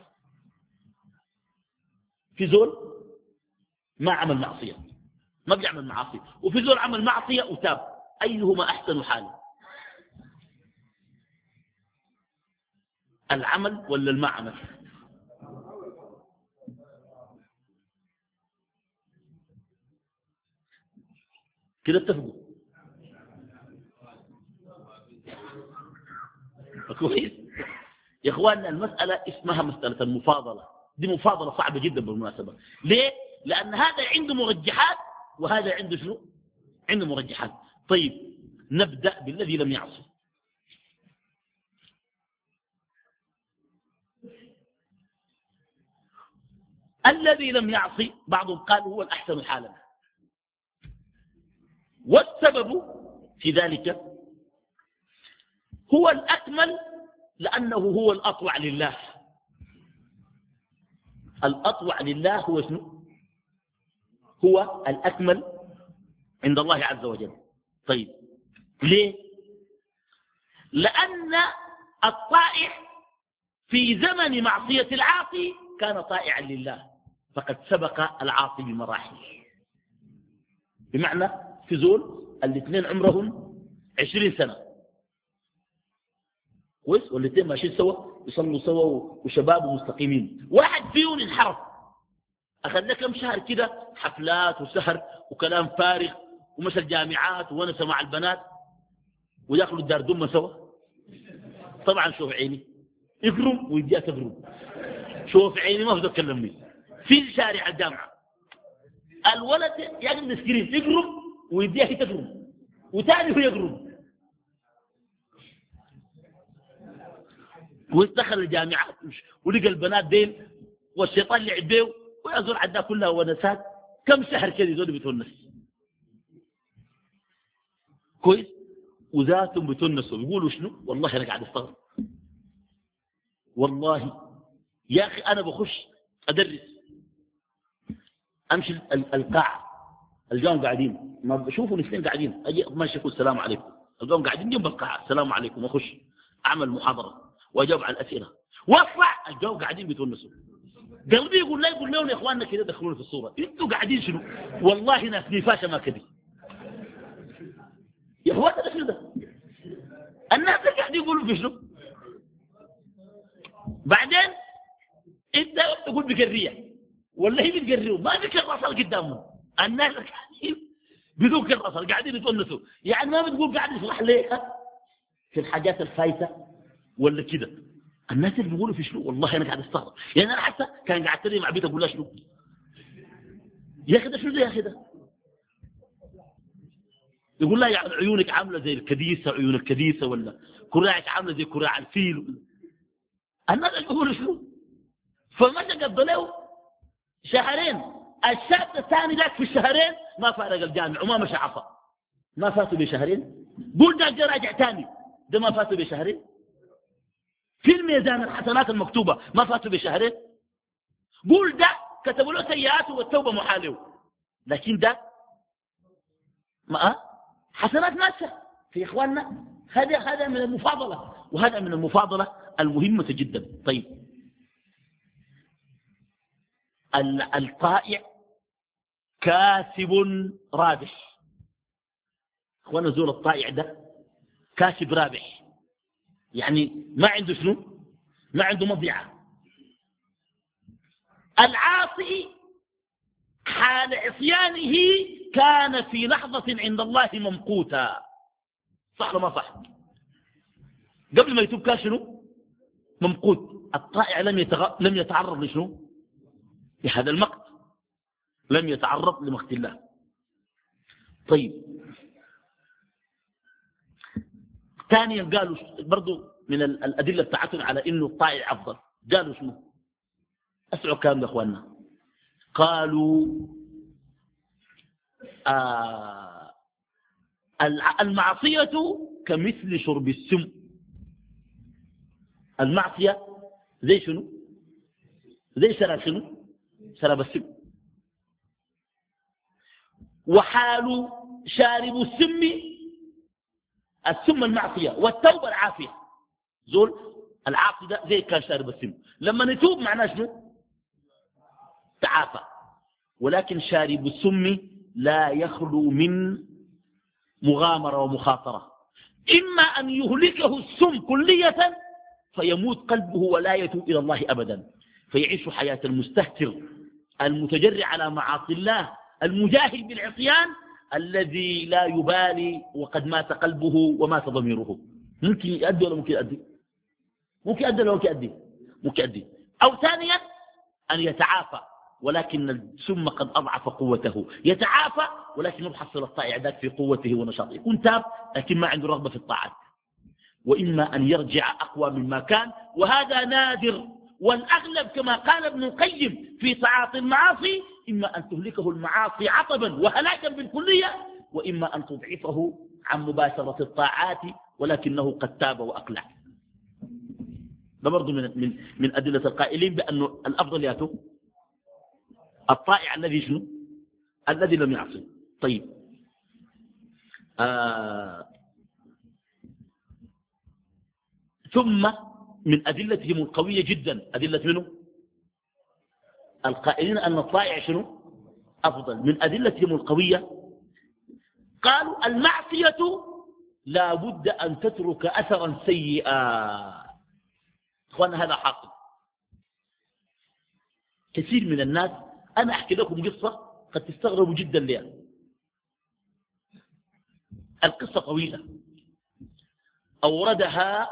[SPEAKER 1] في زول ما عمل معصية، ما بيعمل معاصي، وفي زول عمل معصية وتاب، أيهما أحسن حالا، العمل ولا المعمل؟ كده اتفقوا كويس يا اخواننا. المسألة اسمها مسألة المفاضلة، دي مفاضلة صعبة جدا بالمناسبة. ليه؟ لأن هذا عنده مرجحات وهذا عنده شنو؟ عنده مرجحات. طيب نبدأ بالذي لم يعصي. الذي لم يعصي بعضهم قال هو الأحسن حالا، والسبب في ذلك هو الأكمل، لأنه هو الأطوع لله. الأطوع لله هو شنو؟ هو الأكمل عند الله عز وجل. طيب ليه؟ لأن الطائع في زمن معصية العاصي كان طائعا لله، فقد سبق العاصي بمراحل. بمعنى في زول الاثنين عمرهم 20 سنة كويس، والاثنين ماشيين سوا يصلوا سوا وشباب ومستقيمين، واحد فيهم انحرف أخذ كم شهر كده حفلات وسهر وكلام فارغ ومشى الجامعات ونس مع البنات وياكلوا الدار دمة سوا. طبعا شوف عيني يقرم ويديها تقرم، شوف عيني ما بدك تكلمني في شارع الجامعة، الولد ياكل السكرين يقرم ويديها تقرم وتاني هو يقرم، ويدخل الجامعات ولقى البنات دين والشيطان لعب بيه ويزور عدها كلها ونسات. كم شهر كده يزول بتونس كويس، وذاتهم بتونسوا بيقولوا شنو؟ والله انا قاعد استغرب والله يا اخي. انا بخش ادرس امشي القاعه الجوم قاعدين ما بشوفوا الاثنين قاعدين، اجي ماشي اقول السلام عليكم، الجوم قاعدين جنب القاعه السلام عليكم، واخش اعمل محاضره واجاوب على الاسئله واطلع الجو قاعدين بيتونسوا. قلبي يقول لا يقول لهم يا اخواننا كده دخلونا في الصوره، انتوا قاعدين شنو؟ والله ناس نفاشه ما كذب يا اخواننا. ده شنو ده؟ الناس قاعدين يقولوا في شنو؟ بعدين انت تقول بقريه ولا هي بتقريه، ما في كراسه قدامهم الناس قاعدين بدون كراسه قاعدين يتونسوا، يعني ما بتقول قاعد يشرح ليها في الحاجات الخايسه ولا كده. الناس اللي بيقولوا في شنو والله انا قاعد استغرب، يعني انا حتى كان قاعد اتكلم مع بيت اقول لها شنو يا اخي ده شنو ده يا اخي ده، يقول لها يعني عيونك عامله زي الكديسه، عيون الكديسه، ولا كراعك عامله زي كراع الفيل. الناس اللي بيقولوا شنو. فمشى قضى له شهرين، الشاب الثاني ذاك في الشهرين ما فارق الجامع وما مشى عصا، ما فاتوا بشهرين. قول ذاك جا راجع ثاني، ده ما فاتوا بشهرين. في الميزان الحسنات المكتوبه ما فاتوا بشهرين. قول ده كتبوا له سيئاته والتوبه محاله، لكن ده ما حسنات ماشيه في اخواننا. هذا من المفاضله، وهذا من المفاضله المهمه جدا. طيب الطائع كاسب رابح. اخوانا زول الطائع ده كاسب رابح، يعني ما عنده شنو، ما عنده مضيعه. العاصي حال عصيانه كان في لحظة عند الله ممقوتا، صح ولا ما صح؟ قبل ما يتوب كان شنو؟ ممقوت. الطائع لم يتعرض لشنو؟ لهذا المقت، لم يتعرض لمقت الله. طيب ثانيا قالوا برضو من الأدلة بتاعتهم على إنه الطائع أفضل، قالوا شنو؟ أسعوا كام يا أخواننا. قالوا المعصية كمثل شرب السم. المعصية زي شنو؟ زي شرب شنو؟ شرب السم. وحال شارب السم المعصية، والتوبة العافية. زول العاصي ده زي كان شارب السم، لما نتوب معناه شنو؟ تعافى. ولكن شارب السم لا يخلو من مغامرة ومخاطرة، إما أن يهلكه السم كلية فيموت قلبه ولا يتوب إلى الله أبدا، فيعيش حياة المستهتر المتجرع على معاصي الله المجاهد بالعصيان الذي لا يبالي وقد مات قلبه ومات ضميره. ممكن يؤدي ولا ممكن يؤدي؟ ممكن يؤدي ولا ممكن يؤدي؟ ممكن يؤدي. أو ثانيا أن يتعافى ولكن السم قد أضعف قوته، يتعافى ولكن يحصل الطائع ذاك في قوته ونشاطه، يكون تاب لكن ما عنده رغبة في الطاعات. وإما أن يرجع أقوى مما كان، وهذا نادر، والأغلب كما قال ابن القيم في تعاطي المعاصي إما أن تهلكه المعاصي عطبا وهلاكا بالكلية، وإما أن تضعفه عن مباشرة الطاعات ولكنه قد تاب وأقلع. ده برضو من أدلة القائلين بأن الأفضل ياتوا الطائع الذي شنو؟ الذي لم يعصي. طيب ثم من أدلتهم القوية جدا أدلة منه القائلين أن الطائع شنو؟ أفضل. من أدلتهم القوية قالوا المعصية لا بد أن تترك أثرا سيئا. أخوانا هذا حاصل. كثير من الناس، أنا أحكي لكم قصة قد تستغربوا جدا لها. القصة طويلة أوردها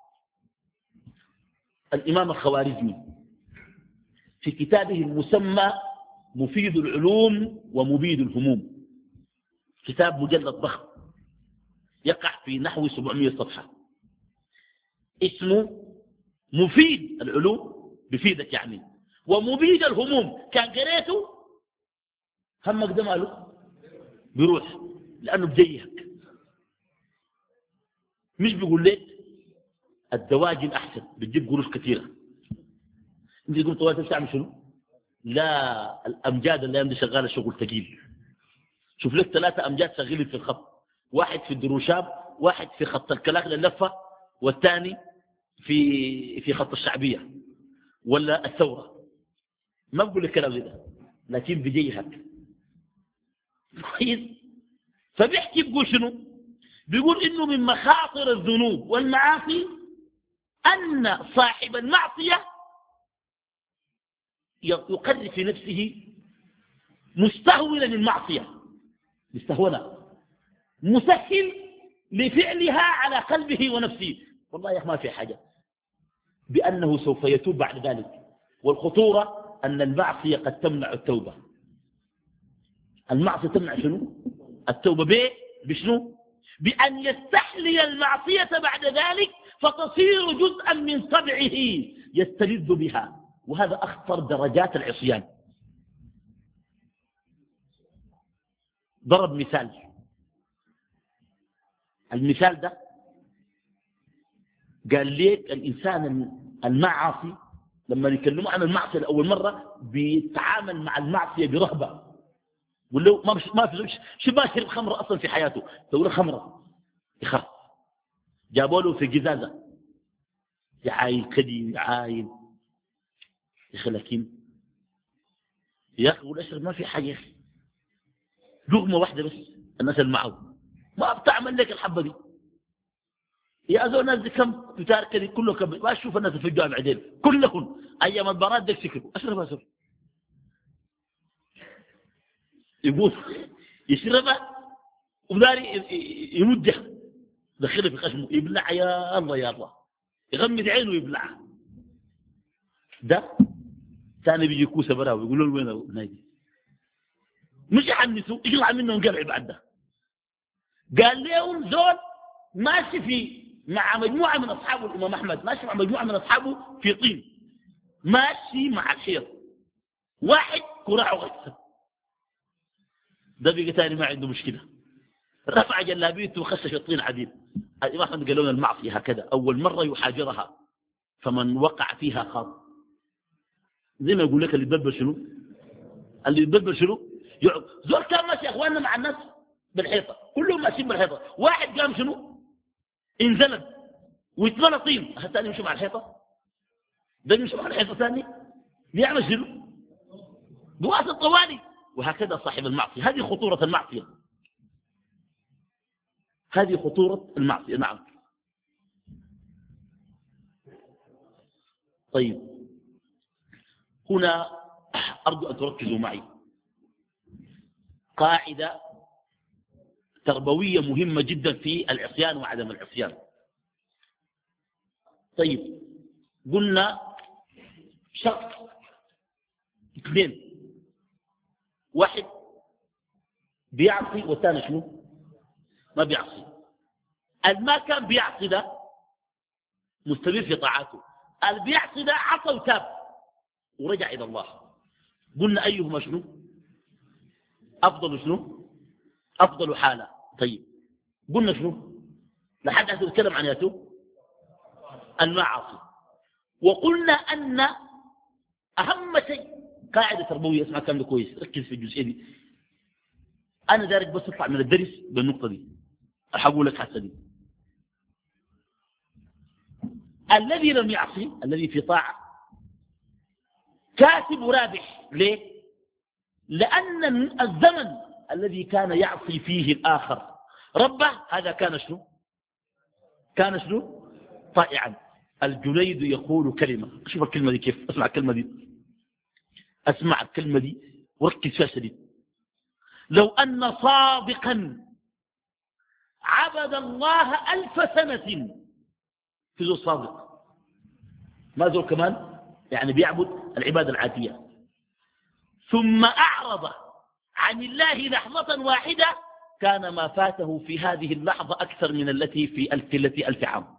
[SPEAKER 1] الإمام الخوارزمي في كتابه المسمى مفيد العلوم ومبيد الهموم، كتاب مجلد ضخم يقع في نحو 700 صفحة، اسمه مفيد العلوم بفيدك يعني، ومبيد الهموم. كان قريته همك ده ماله بيروح، لأنه بجيهك. مش بيقول لك الدواجن أحسن بتجيب قروش كثيرة، انت تقول طوال تعمل شنو؟ لا، الأمجاد اللي عندي شغالة شغل ثقيل. شوف لك 3 أمجاد شغالين في الخط، واحد في الدروشاب، واحد في خط الكلاك لللفة، والثاني في خط الشعبية ولا الثورة. ما بقول لك كلام ده، لكن بجيهك كويس. فبيحكي بقول شنو؟ بيقول إنه من مخاطر الذنوب والمعاصي أن صاحب المعصية يقر في نفسه مستهولا للمعصية، مستهونا مسهل لفعلها على قلبه ونفسه. والله يا أخي ما في حاجة، بأنه سوف يتوب بعد ذلك. والخطورة أن المعصية قد تمنع التوبة. المعصية تمنع شنو؟ التوبة بشنو؟ بأن يستحلي المعصية بعد ذلك فتصير جزءا من طبعه يستلذ بها، وهذا أخطر درجات العصيان. ضرب مثال، المثال ده قال ليك الإنسان المعاصي لما يكلموا عن المعصية لأول مرة بيتعامل مع المعصية برهبة، ولو ما في ما شرب خمرة أصلا في حياته، تقول خمرة يخاف. جابوا له في جزازة يعاين كدي يعاين يا أخي، لكن يا أخي والأشرب ما في حاجة يا أخي، لقمة واحدة بس الناس اللي معه ما بتعمل لك الحبة دي. يا أزول الناس دي كم تتارك دي كله كم، ما تشوف الناس في الجامع عدين كلهم أيام البراد ديك سكروا أشرب أشرب، يقول يشربها وداري يمدها دخله في خشمه يبلع، يا الله يا الله يغمد عينه ويبلعها. ده ثاني بيجي كوسه براوي يقولوا له وين النادي، مش يحنسوا يطلع منهم قرع بعد ده. قال لهم زول ماشي في مع مجموعه من اصحابه الامام احمد، ماشي مع مجموعه من اصحابه في طين، ماشي مع الحيط، واحد كراعه غسه، ده بيجي ثاني ما عنده مشكله، رفع جلابيته وخشش الطين عديل. الامام احمد قال لنا المعصيه هكذا اول مره يحاجرها فمن وقع فيها خاض. زي ما يقول لك اللي يتبلبل شنو، اللي يتبلبل شنو زول كان ماشي يا اخواننا مع الناس بالحيطه، كلهم ماشيين بالحيطه، واحد قام شنو انزلد ويتملى طين، الثاني يمشي مع الحيطه، ده يمشي مع الحيطه ثاني بيعمل شنو بواسطه طوالي. وهكذا صاحب المعصيه، هذه خطوره المعصيه، هذه خطوره المعصيه. نعم. طيب هنا أرجو أن تركزوا معي، قاعدة تربوية مهمة جدا في العصيان وعدم العصيان. طيب قلنا شخص اثنين، واحد بيعصي والثاني شنو ما بيعصي. ما كان بيعصي ده مستمر في طاعاته، اللي بيعصي ده عصى وتاب ورجع إلى الله. قلنا أيهما شنو أفضل، شنو أفضل حالة. طيب قلنا شنو لحد أن نتكلم عن ياتو المعاصي، وقلنا أن أهم شيء قاعدة تربوية، اسمع كلام كويس ركز في الجزئية دي. أنا دارك بس أطلع من الدرس بالنقطة دي، أحقول لك حتى دي. الذي لم يعصي، الذي في طاعة، كاتب رابح. ليه؟ لأن الزمن الذي كان يعصي فيه الآخر ربه هذا كان شنو كان شنو طائعا. الجنيد يقول كلمة، شوف الكلمة دي كيف، اسمع الكلمة دي، اسمع الكلمة دي وركز فيها شديد. لو أن صادقا عبد الله 1000 سنة، في ذو صادق ما ذو كمان يعني بيعبد العبادة العادية، ثم أعرض عن الله لحظة واحدة كان ما فاته في هذه اللحظة أكثر من التي في 1000 عام.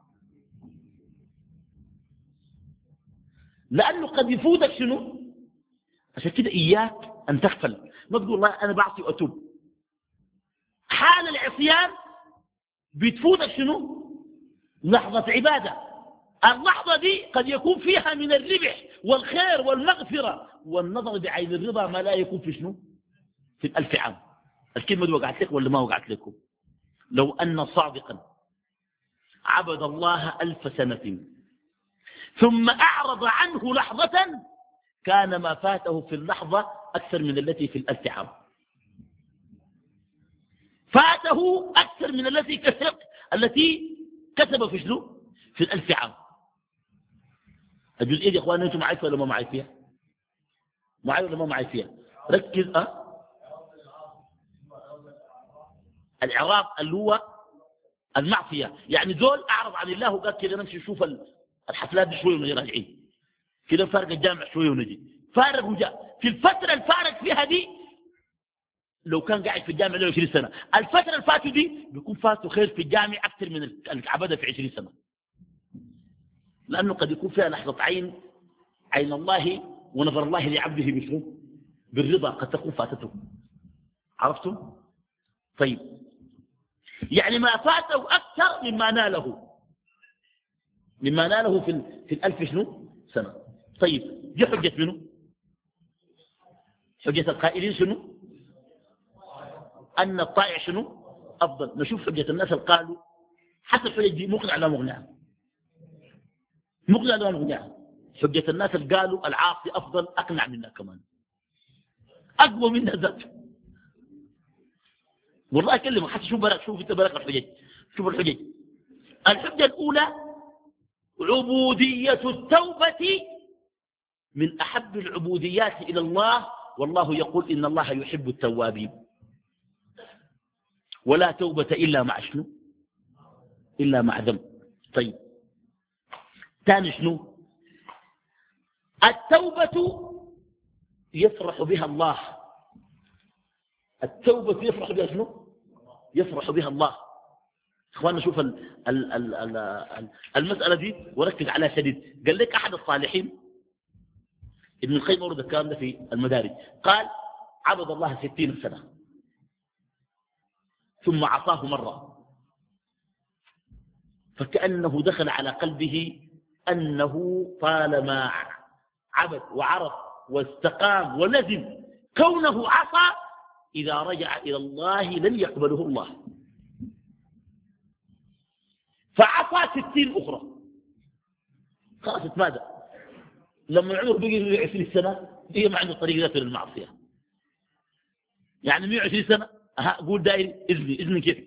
[SPEAKER 1] لأنه قد يفوتك شنو. عشان كده إياك أن تغفل، ما تقول الله أنا بعصي وأتوب. حال العصيان بتفوتك شنو لحظة عبادة، اللحظة دي قد يكون فيها من الربح والخير والمغفرة والنظر بعين الرضا ما لا يكون في شنو في 1000 عام. الكلمة دي وقعت لك ولا ما وقعت لكم؟ لو أن صادقا عبد الله 1000 سنة ثم أعرض عنه لحظة كان ما فاته في اللحظة أكثر من التي في 1000 عام. فاته أكثر من التي كسب في شنو؟ في الألف عام. الجزئية دي يا إخواني أنتم معي ولا ما معي فيها؟ معي ولا ما معي فيها؟ ركز. الإعراض اللي هو المعصية، يعني زول أعرض عن الله وقال كده نمشي نشوف الحفلات دي شوية ونجي راجعين كده، فارق الجامع شوية ونجي، فارق وجاء في الفترة الفارق فيها دي. لو كان قاعد في الجامع له 20 سنة، الفترة اللي فاتوا دي بيكون فاته خير في الجامع أكثر من العبادة في 20 سنة، لأنه قد يكون فيها لحظة عين الله ونظر الله لعبده بشنو؟ بالرضا، قد تكون فاتته. عرفتم؟ طيب، يعني ما فاته أكثر مما ناله في الألف شنو؟ سنة. طيب، دي حجة منه؟ حجة القائلين شنو؟ أن الطائع شنو؟ أفضل. نشوف حجة الناس اللي قالوا حتى الحجة دي مقنعة لا مقنعة، مقنعة لا مقنعة. حجة الناس اللي قالوا العاصي أفضل أقنع منها كمان، أقوى منها ذاته. والله أكلمك حتى شوف انت براك الحجج. شوف الحجج. الحجة الأولى: عبودية التوبة من أحب العبوديات إلى الله، والله يقول إن الله يحب التوابين، ولا توبة إلا مع شنو؟ إلا مع ذنب. طيب، ثاني شنو؟ التوبة يفرح بها الله. التوبة يفرح بها شنو؟ يفرح بها الله. اخوانا شوف المسألة دي وركز عليها شديد. قال لك أحد الصالحين ابن القيم ورد الكلام ده في المدارج، قال: عبد الله 60 سنة ثم عصاه مرة، فكأنه دخل على قلبه أنه طالما عبد وعرف واستقام ولزم كونه عصى، إذا رجع إلى الله لن يقبله الله، فعصى 60 أخرى. خلاص ماذا؟ لما عمر بقي 20 سنة هي ما عنده طريق ذاته للمعصية. يعني 120 سنة قول داير إذني كيف؟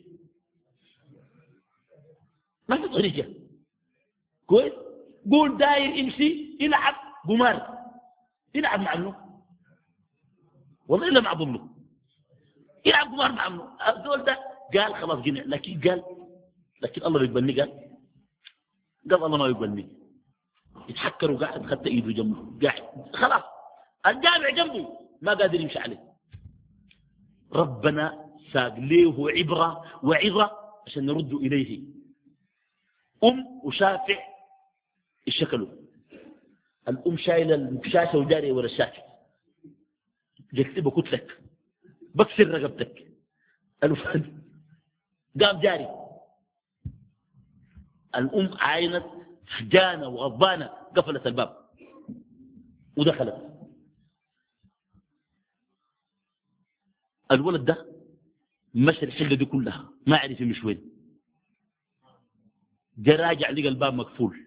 [SPEAKER 1] ما في طريقة. كويس؟ قول داير يمشي يلعب قمار، يلعب مع ابنه، والله إلا مع ظله يلعب قمار مع ابنه. الدول ده قال خلاص جنع، لكن الله بيقبلني. قال الله ما يقبلني. يتحكر وقاعد خدت ايده جنبه قاعد خلاص، الجامع جنبه ما قادر يمشي عليه. ربنا ساق له عبرة وعظة عشان نردوا إليه. وشافع الشكله، الأم شايلة المكشاشة وجارية ورا الشاشة، جلت بكتلك بكسر رقبتك. الوفاد قام جاري. الأم عاينت حجانة وغضبانة، قفلت الباب ودخلت. الولد ده مشى الحلة دي كلها ما عرف يمشي وين، جا راجع لقى الباب مقفول،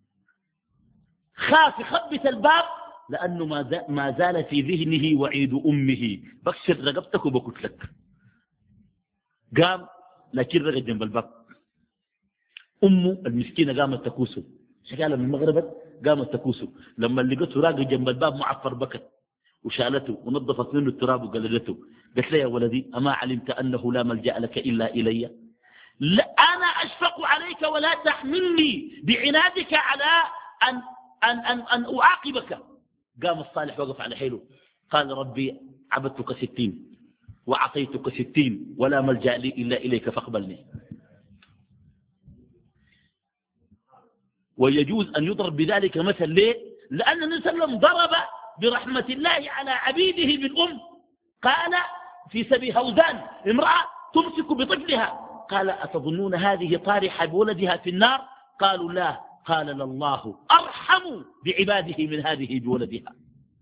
[SPEAKER 1] خاف يخبط الباب لأنه ما زال في ذهنه وعيد أمه، بكسر رقبتك وبكتلك. قام لكن رقد جنب الباب. أمه المسكينة قامت تكوسه، شغالة من المغرب قامت تكوسه. لما لقيته راقد جنب الباب معفر بكت وشالته ونظفت منه التراب وقلدته. قالت لي: يا ولدي أما علمت أنه لا ملجأ لك إلا إلي؟ لا، أنا أشفق عليك ولا تحملني بعنادك على أن أعاقبك. قام الصالح وقف على حيله قال: ربي عبدتك 60 وعصيتك 60 ولا ملجأ لي إلا إليك فاقبلني. ويجوز أن يضرب بذلك مثل. ليه؟ لأن النبي صلى الله عليه وسلم ضرب برحمة الله على عبيده بالأم. قال في سبي هوزان: امرأة تمسك بطفلها، قال: أتظنون هذه طارحة بولدها في النار؟ قالوا: لا. قال: لله أرحم بعباده من هذه بولدها.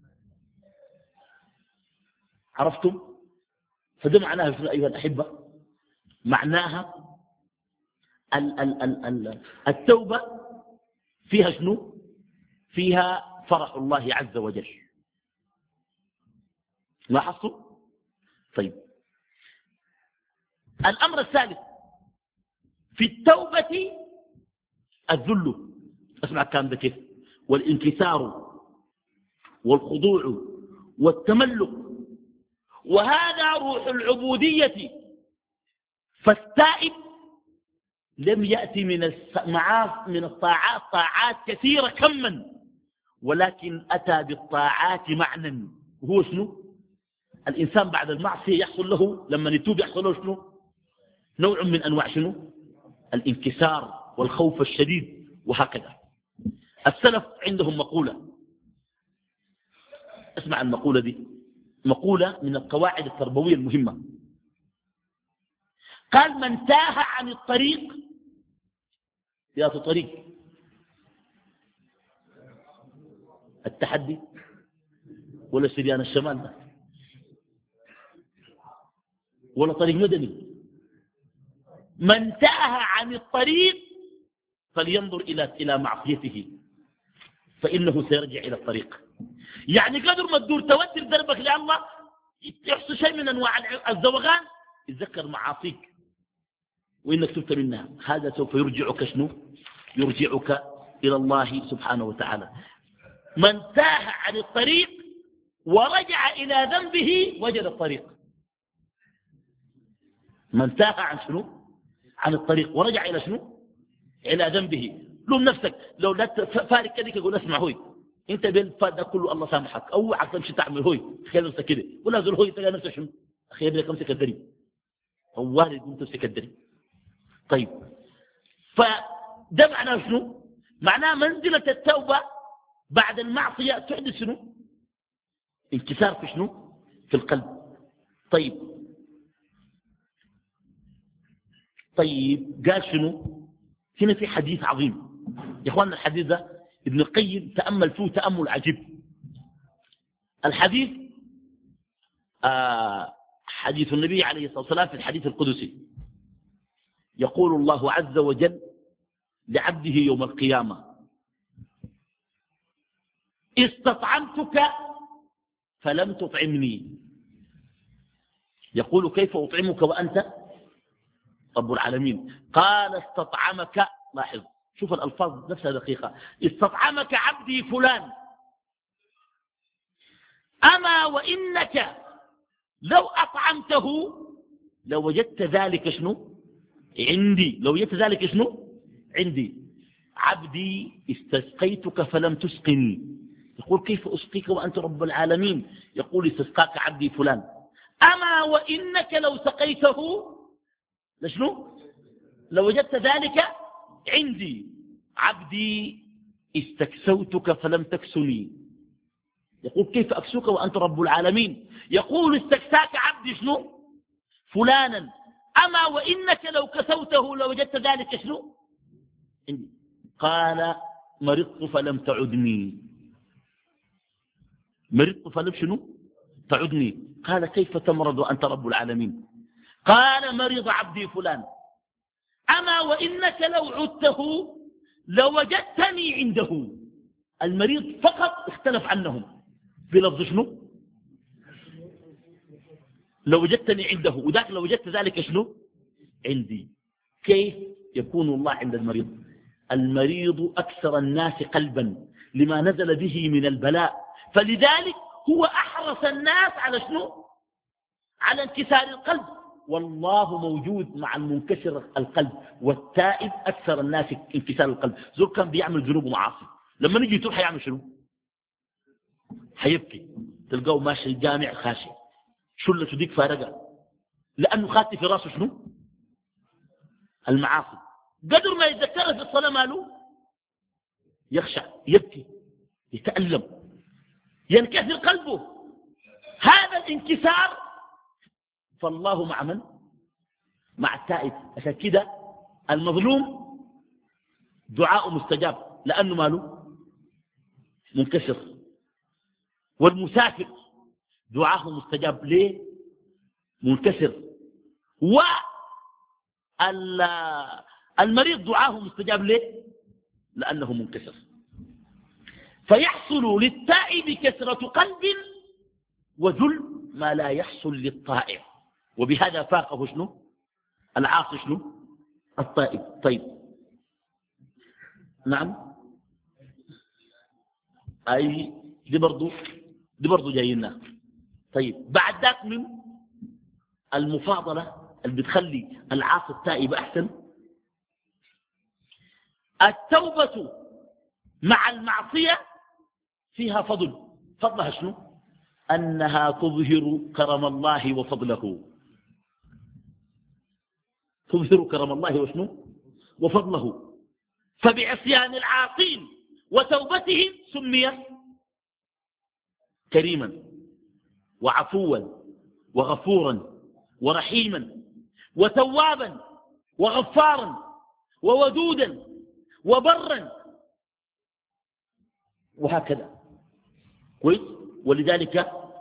[SPEAKER 1] عرفتم؟ فده معناها أيها الأحبة، معناها التوبة فيها شنو؟ فيها فرح الله عز وجل. لاحظتوا؟ طيب، الأمر الثالث في التوبة الذل. اسمع الكلام ده كيف. والانكسار والخضوع والتملك، وهذا روح العبودية. فالتائب لم يأتي من الطاعات طاعات كثيرة كما، ولكن أتى بالطاعات معنى. وهو شنو؟ الإنسان بعد المعصية يحصل له، لما يتوب يحصل له شنو؟ نوع من أنواع شنو؟ الانكسار والخوف الشديد وهكذا. السلف عندهم مقولة، اسمع المقولة دي، مقولة من القواعد التربوية المهمة. قال: من تاه عن الطريق، يا طريق التحدي ولا سريان الشمال ده ولا طريق مدني، من تاه عن الطريق فلينظر إلى معصيته فإنه سيرجع إلى الطريق. يعني قدر ما تدور تودر دربك لله يحصل شيء من أنواع الزوغان، يتذكر معاصيك وإنك تبت منها، هذا سوف يرجعك شنو؟ يرجعك إلى الله سبحانه وتعالى. من تاه عن الطريق ورجع إلى ذنبه وجد الطريق. من تاه عن شنو؟ عن الطريق ورجع إلى شنو؟ إلى ذنبه. لوم نفسك، لو لا فارق كذلك يقول اسمع هوي انت بالفات ده كله الله سامحك، او عقل تمشي تعمل هوي تخيل نفسك كده، ولا زول هوي تلقى نفسك شنو؟ اخي يبلك امسك الدري، او والد قمت تمسك الدري. طيب، فده معناه شنو؟ معناه منزلة التوبة بعد المعصية تحدث شنو؟ انكسار في شنو؟ في القلب. طيب قال شنو؟ هنا في حديث عظيم يا اخواننا. الحديث ده ابن القيم تأمل فيه تأمل عجيب. الحديث حديث النبي عليه الصلاة والسلام في الحديث القدسي، يقول الله عز وجل لعبده يوم القيامة: استطعمتك فلم تطعمني. يقول: كيف أطعمك وأنت رب العالمين؟ قال: استطعمك، لاحظ شوف الألفاظ نفسها دقيقة، استطعمك عبدي فلان، أما وإنك لو أطعمته لوجدت ذلك شنو؟ عندي. لو وجدت ذلك شنو؟ عندي. عبدي استسقيتك فلم تسقني. يقول: كيف أسقيك وأنت رب العالمين؟ يقول: استسقاك عبدي فلان، أما وإنك لو سقيته لشنو؟ لوجدت ذلك عندي. عبدي استكسوتك فلم تكسني. يقول: كيف أكسوك وأنت رب العالمين؟ يقول: استكساك عبدي شنو؟ فلانا، أما وإنك لو كسوته لوجدت ذلك شنو؟ عندي. قال: مرضت فلم تعدني. مرضت فلم شنو؟ تعدني. قال: كيف تمرض وأنت رب العالمين؟ قال: مرض عبدي فلان، أما وإنك لو عدته لوجدتني عنده. المريض فقط اختلف عنهم بلفظ شنو؟ لو وجدتني عنده، وذاك لو وجدت ذلك شنو؟ عندي. كيف يكون الله عند المريض؟ المريض أكثر الناس قلبا لما نزل به من البلاء، فلذلك هو أحرص الناس على شنو؟ على انكسار القلب. والله موجود مع المنكسر القلب، والتائب أكثر الناس انكسار القلب. زول كان بيعمل ذنوب ومعاصي، لما نجي يتوب حيعمل شنو؟ حيبكي، تلقاه ماشي الجامع خاشي، شلته ديك فارقة، لأنه خاتي في راسه شنو؟ المعاصي. قدر ما يتذكرها في الصلاة ماله يخشع، يبكي، يتألم، ينكسر قلبه. هذا الانكسار فالله مع من؟ مع التائب. عشان كده المظلوم دعاء مستجاب لأنه ماله منكسر، والمسافر دعاءه مستجاب ليه؟ منكسر. والمريض دعاءه مستجاب ليه؟ لأنه منكسر. فيحصل للتائب كسرة قلب وذل ما لا يحصل للطائع، وبهذا فاقه شنو؟ العاصي شنو؟ التائب. طيب نعم، أي دي برضو جاينا. طيب بعد ذاك من المفاضلة اللي بتخلي العاصي التائب أحسن، التوبة مع المعصية فيها فضلها شنو؟ أنها تظهر كرم الله وفضله. تظهر كرم الله وشنو؟ وفضله. فبعصيان العاصين وتوبتهم سمي كريما وعفوا وغفورا ورحيما وتوابا وغفارا وودودا وبرا وهكذا. كويس. ولذلك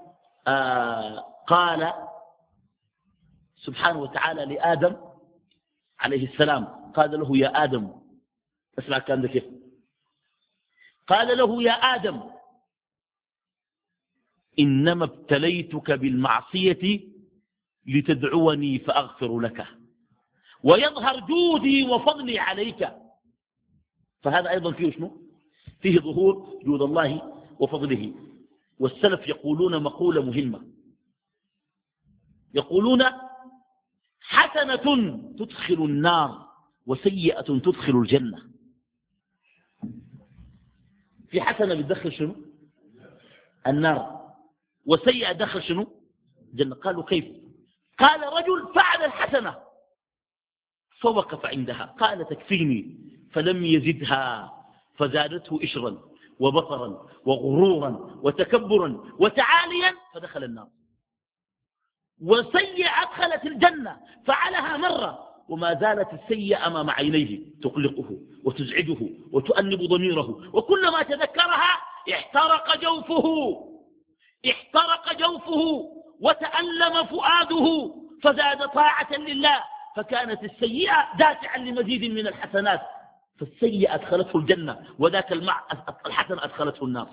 [SPEAKER 1] قال سبحانه وتعالى لآدم عليه السلام، قال له يا آدم، اسمع الكلام ده كيف، قال له يا آدم إنما ابتليتك بالمعصية لتدعوني فأغفر لك ويظهر جودي وفضلي عليك. فهذا أيضا فيه شنو؟ فيه ظهور جود الله وفضله. والسلف يقولون مقولة مهمة، يقولون حسنة تدخل النار وسيئة تدخل الجنة. في حسنة بتدخل شنو؟ النار، وسيئة دخل شنو؟ الجنة. قالوا كيف؟ قال رجل فعل الحسنة فوقف عندها قال تكفيني فلم يزدها فزادته إشرا وبطرا وغرورا وتكبرا وتعاليا فدخل النار. وسيئة أدخلت الجنة فعلها مرة وما زالت السيئة أمام عينيه تقلقه وتزعجه وتؤنب ضميره، وكلما تذكرها احترق جوفه وتألم فؤاده فزاد طاعة لله، فكانت السيئة دافعا لمزيد من الحسنات، فالسيئة أدخلته الجنة وذاك الحسن أدخلته النار.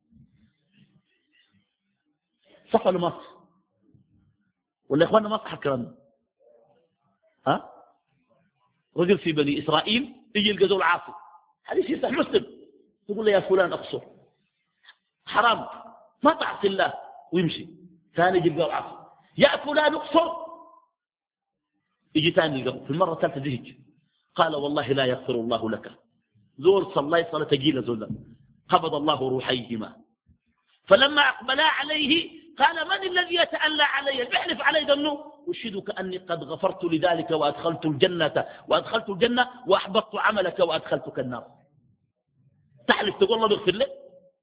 [SPEAKER 1] صح ولا ما صح؟ ولا يا إخواننا ما صح الكلام؟ ها؟ رجل في بني إسرائيل يجي يلقى زول عاصي، حديث يصح مسلم، تقول له يا فلان أقصر حرام ما تعصي الله ويمشي. ثاني يجي يلقى عاصي يا فلان أقصر، يجي ثاني يلقى في المرة الثالثة زهج قال والله لا يغفر الله لك. زول صلى صلاة ثقيلة زول قبض الله روحيهما. فلما أقبلا عليه قال من الذي يتألى علي؟ بيحلف علي ذنوب، أشهدك أني قد غفرت لذلك وأدخلت الجنة وأحبطت عملك وأدخلتك النار. تحلف تقول الله بيغفر لك؟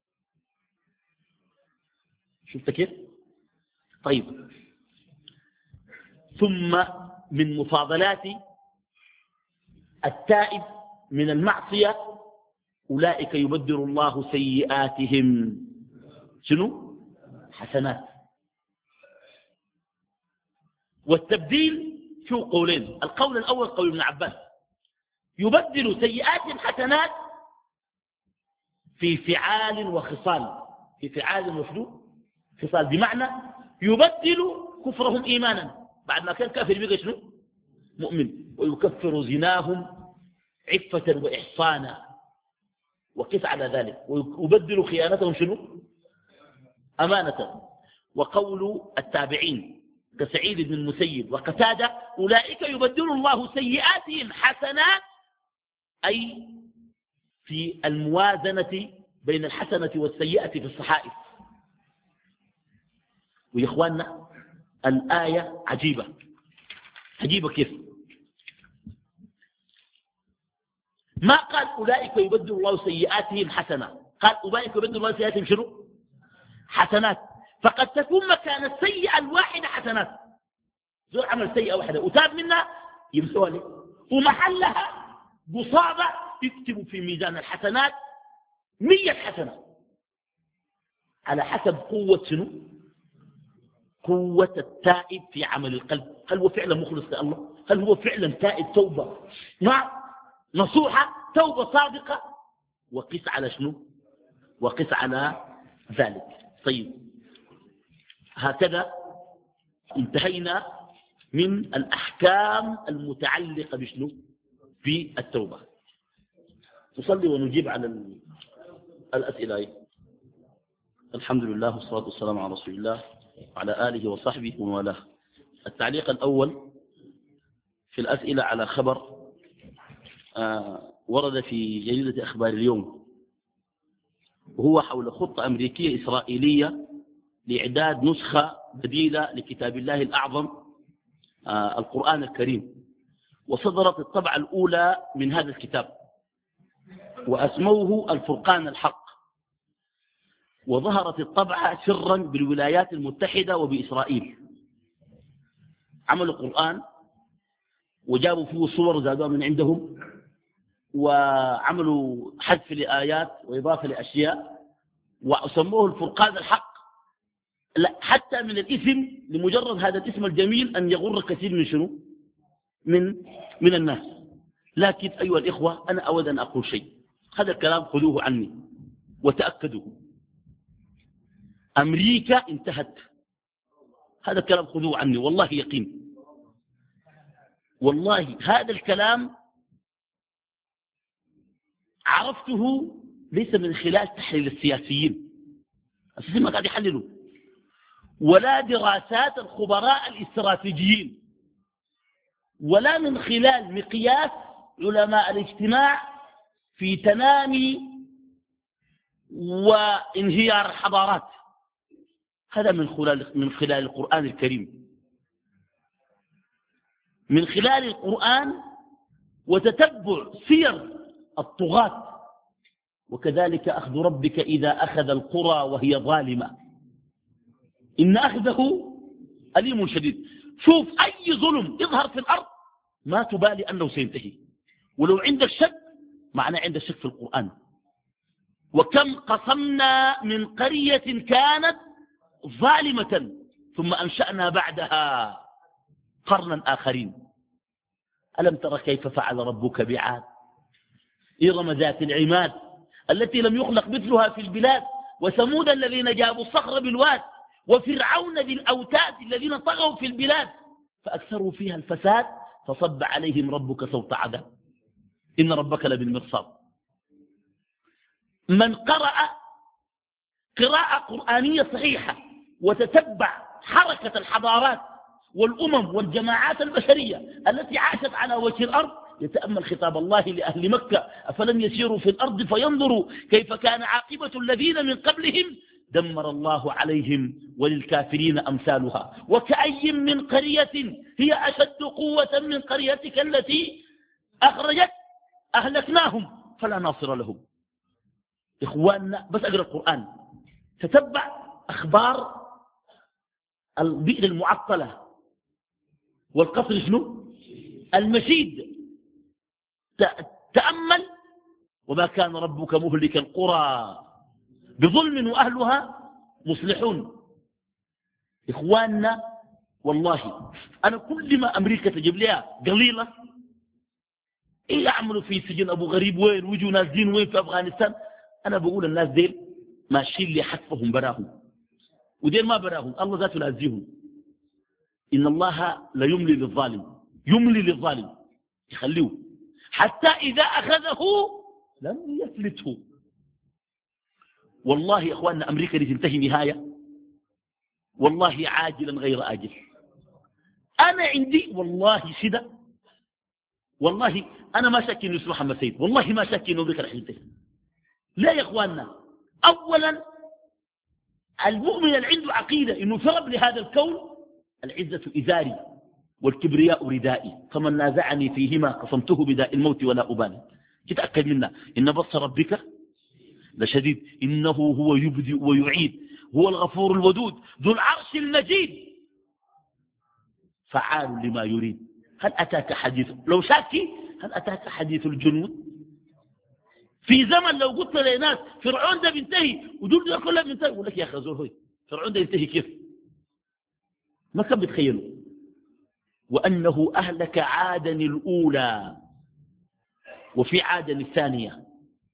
[SPEAKER 1] شفت كيف؟ طيب ثم من مفاضلات التائب من المعصية أولئك يبدل الله سيئاتهم شنو؟ حسنات. والتبديل فيه قولين، القول الأول قول ابن عباس يبدل سيئاتهم حسنات في فعال وخصال، في فعال وشنو؟ خصال، بمعنى يبدل كفرهم إيمانا بعد ما كان كافر بيقى شنو؟ مؤمن، ويكفر زناهم عفة وإحصانا وقس على ذلك، ويبدل خيانتهم شنو؟ أمانة. وقول التابعين كسعيد بن المسيب وقتادة أولئك يبدل الله سيئاتهم حسنات، أي في الموازنة بين الحسنة والسيئة في الصحائف. ويا إخواننا الآية عجيبة كيف؟ ما قال أولئك يبدل الله سيئاتهم حسنة، قال أولئك يبدل الله سيئاتهم شنو؟ حسنات. فقد تكون مكان السيئة الواحدة حسنات، زور عمل سيئة واحدة وتاب منها يمسوها له، ومحلها بصابة يكتب في ميزان الحسنات 100 حسنة، على حسب قوة شنو؟ قوة التائب في عمل القلب. هل هو فعلا مخلص لله؟ هل هو فعلا تائب توبة نصوحة، توبة صادقة؟ وقس على شنو؟ وقس على ذلك. طيب هكذا انتهينا من الأحكام المتعلقة بشنو؟ بالتوبة. نصلي ونجيب على الأسئلة. الحمد لله والصلاة والسلام على رسول الله وعلى آله وصحبه ومن والاه. التعليق الأول في الأسئلة على خبر ورد في جريدة أخبار اليوم، وهو حول خطة أمريكية إسرائيلية لإعداد نسخة بديلة لكتاب الله الأعظم القرآن الكريم. وصدرت الطبعة الأولى من هذا الكتاب وأسموه الفرقان الحق. وظهرت الطبعة سرا بالولايات المتحدة وبإسرائيل. عملوا قرآن وجابوا فيه صور زادوها من عندهم، وعملوا حذف لآيات وإضافة لأشياء، وسموه الفرقان الحق. لا، حتى من الاسم، لمجرد هذا الاسم الجميل أن يغر كثير من شنو؟ من الناس. لكن أيها الإخوة، أنا أود أن أقول شيء. هذا الكلام خذوه عني وتأكدوا. أمريكا انتهت. هذا الكلام خذوه عني، والله يقين. والله هذا الكلام عرفته ليس من خلال تحليل السياسيين، السياسيين ما قاعد يحللوا، ولا دراسات الخبراء الاستراتيجيين، ولا من خلال مقياس علماء الاجتماع في تنامي وانهيار الحضارات. هذا من خلال القرآن الكريم، من خلال القرآن وتتبع سير الطغاة. وكذلك أخذ ربك إذا أخذ القرى وهي ظالمة إن أخذه أليم شديد. شوف أي ظلم يظهر في الأرض ما تبالي أنه سينتهي، ولو عندك شك معنى عندك شك في القرآن. وكم قصمنا من قرية كانت ظالمة ثم أنشأنا بعدها قرنا آخرين. ألم تر كيف فعل ربك بعاد إرم ذات العماد التي لم يخلق مثلها في البلاد، وثمود الذين جابوا الصخر بالواد، وفرعون ذي الأوتاد الذين طغوا في البلاد فأكثروا فيها الفساد فصب عليهم ربك صوت عذاب إن ربك لبالمرصاد. من قرأ قراءة قرآنية صحيحة وتتبع حركة الحضارات والأمم والجماعات البشرية التي عاشت على وجه الأرض يتأمل خطاب الله لأهل مكة: أفلم يسيروا في الأرض فينظروا كيف كان عاقبة الذين من قبلهم دمر الله عليهم وللكافرين أمثالها وكأي من قرية هي أشد قوة من قريتك التي أخرجت أهلكناهم فلا ناصر لهم. إخواننا بس أقرأ القرآن، تتبع أخبار البئر المعطلة والقصر شنو المشيد، تأمل: وما كان ربك مهلك القرى بظلم وأهلها مصلحون. إخواننا والله أنا كل ما أمريكا تجيب لها قليلة إيه يعملوا في سجن أبو غريب وين، ويجوا ناس دين وين في أفغانستان، أنا بقول الناس ديل ماشيين لحتفهم براهم، وديل ما براهم الله ذاته لازيهم. إن الله لا يملي للظالم، يملي للظالم يخليه حتى إذا أخذه لم يفلته. والله يا أخواننا أمريكا دي تنتهي نهاية والله عاجلا غير آجل. أنا عندي والله شدة، والله أنا ما شاكي إنه اسمه محمد سيد، والله ما شاكي إنه أمريكا رح تنتهي. لا يا أخواننا، أولا المؤمن اللي عنده عقيدة إنه في رب لهذا الكون: العزة إزاري والكبرياء ردائي فمن نازعني فيهما قصمته بداء الموت ولا أبالي. تتأكد منا إن بص ربك لشديد إنه هو يبدئ ويعيد هو الغفور الودود ذو العرش المجيد فعال لما يريد. هل أتاك حديث لو شاكي هل أتاك حديث الجنود؟ في زمن لو قلت لناس فرعون ده بينتهي ودول كلها بينتهي، يقول لك يا أخي زور هوي فرعون ده ينتهي كيف؟ ما كان بيتخيلوا. وأنه أهلك عادا الأولى وفي عادا الثانية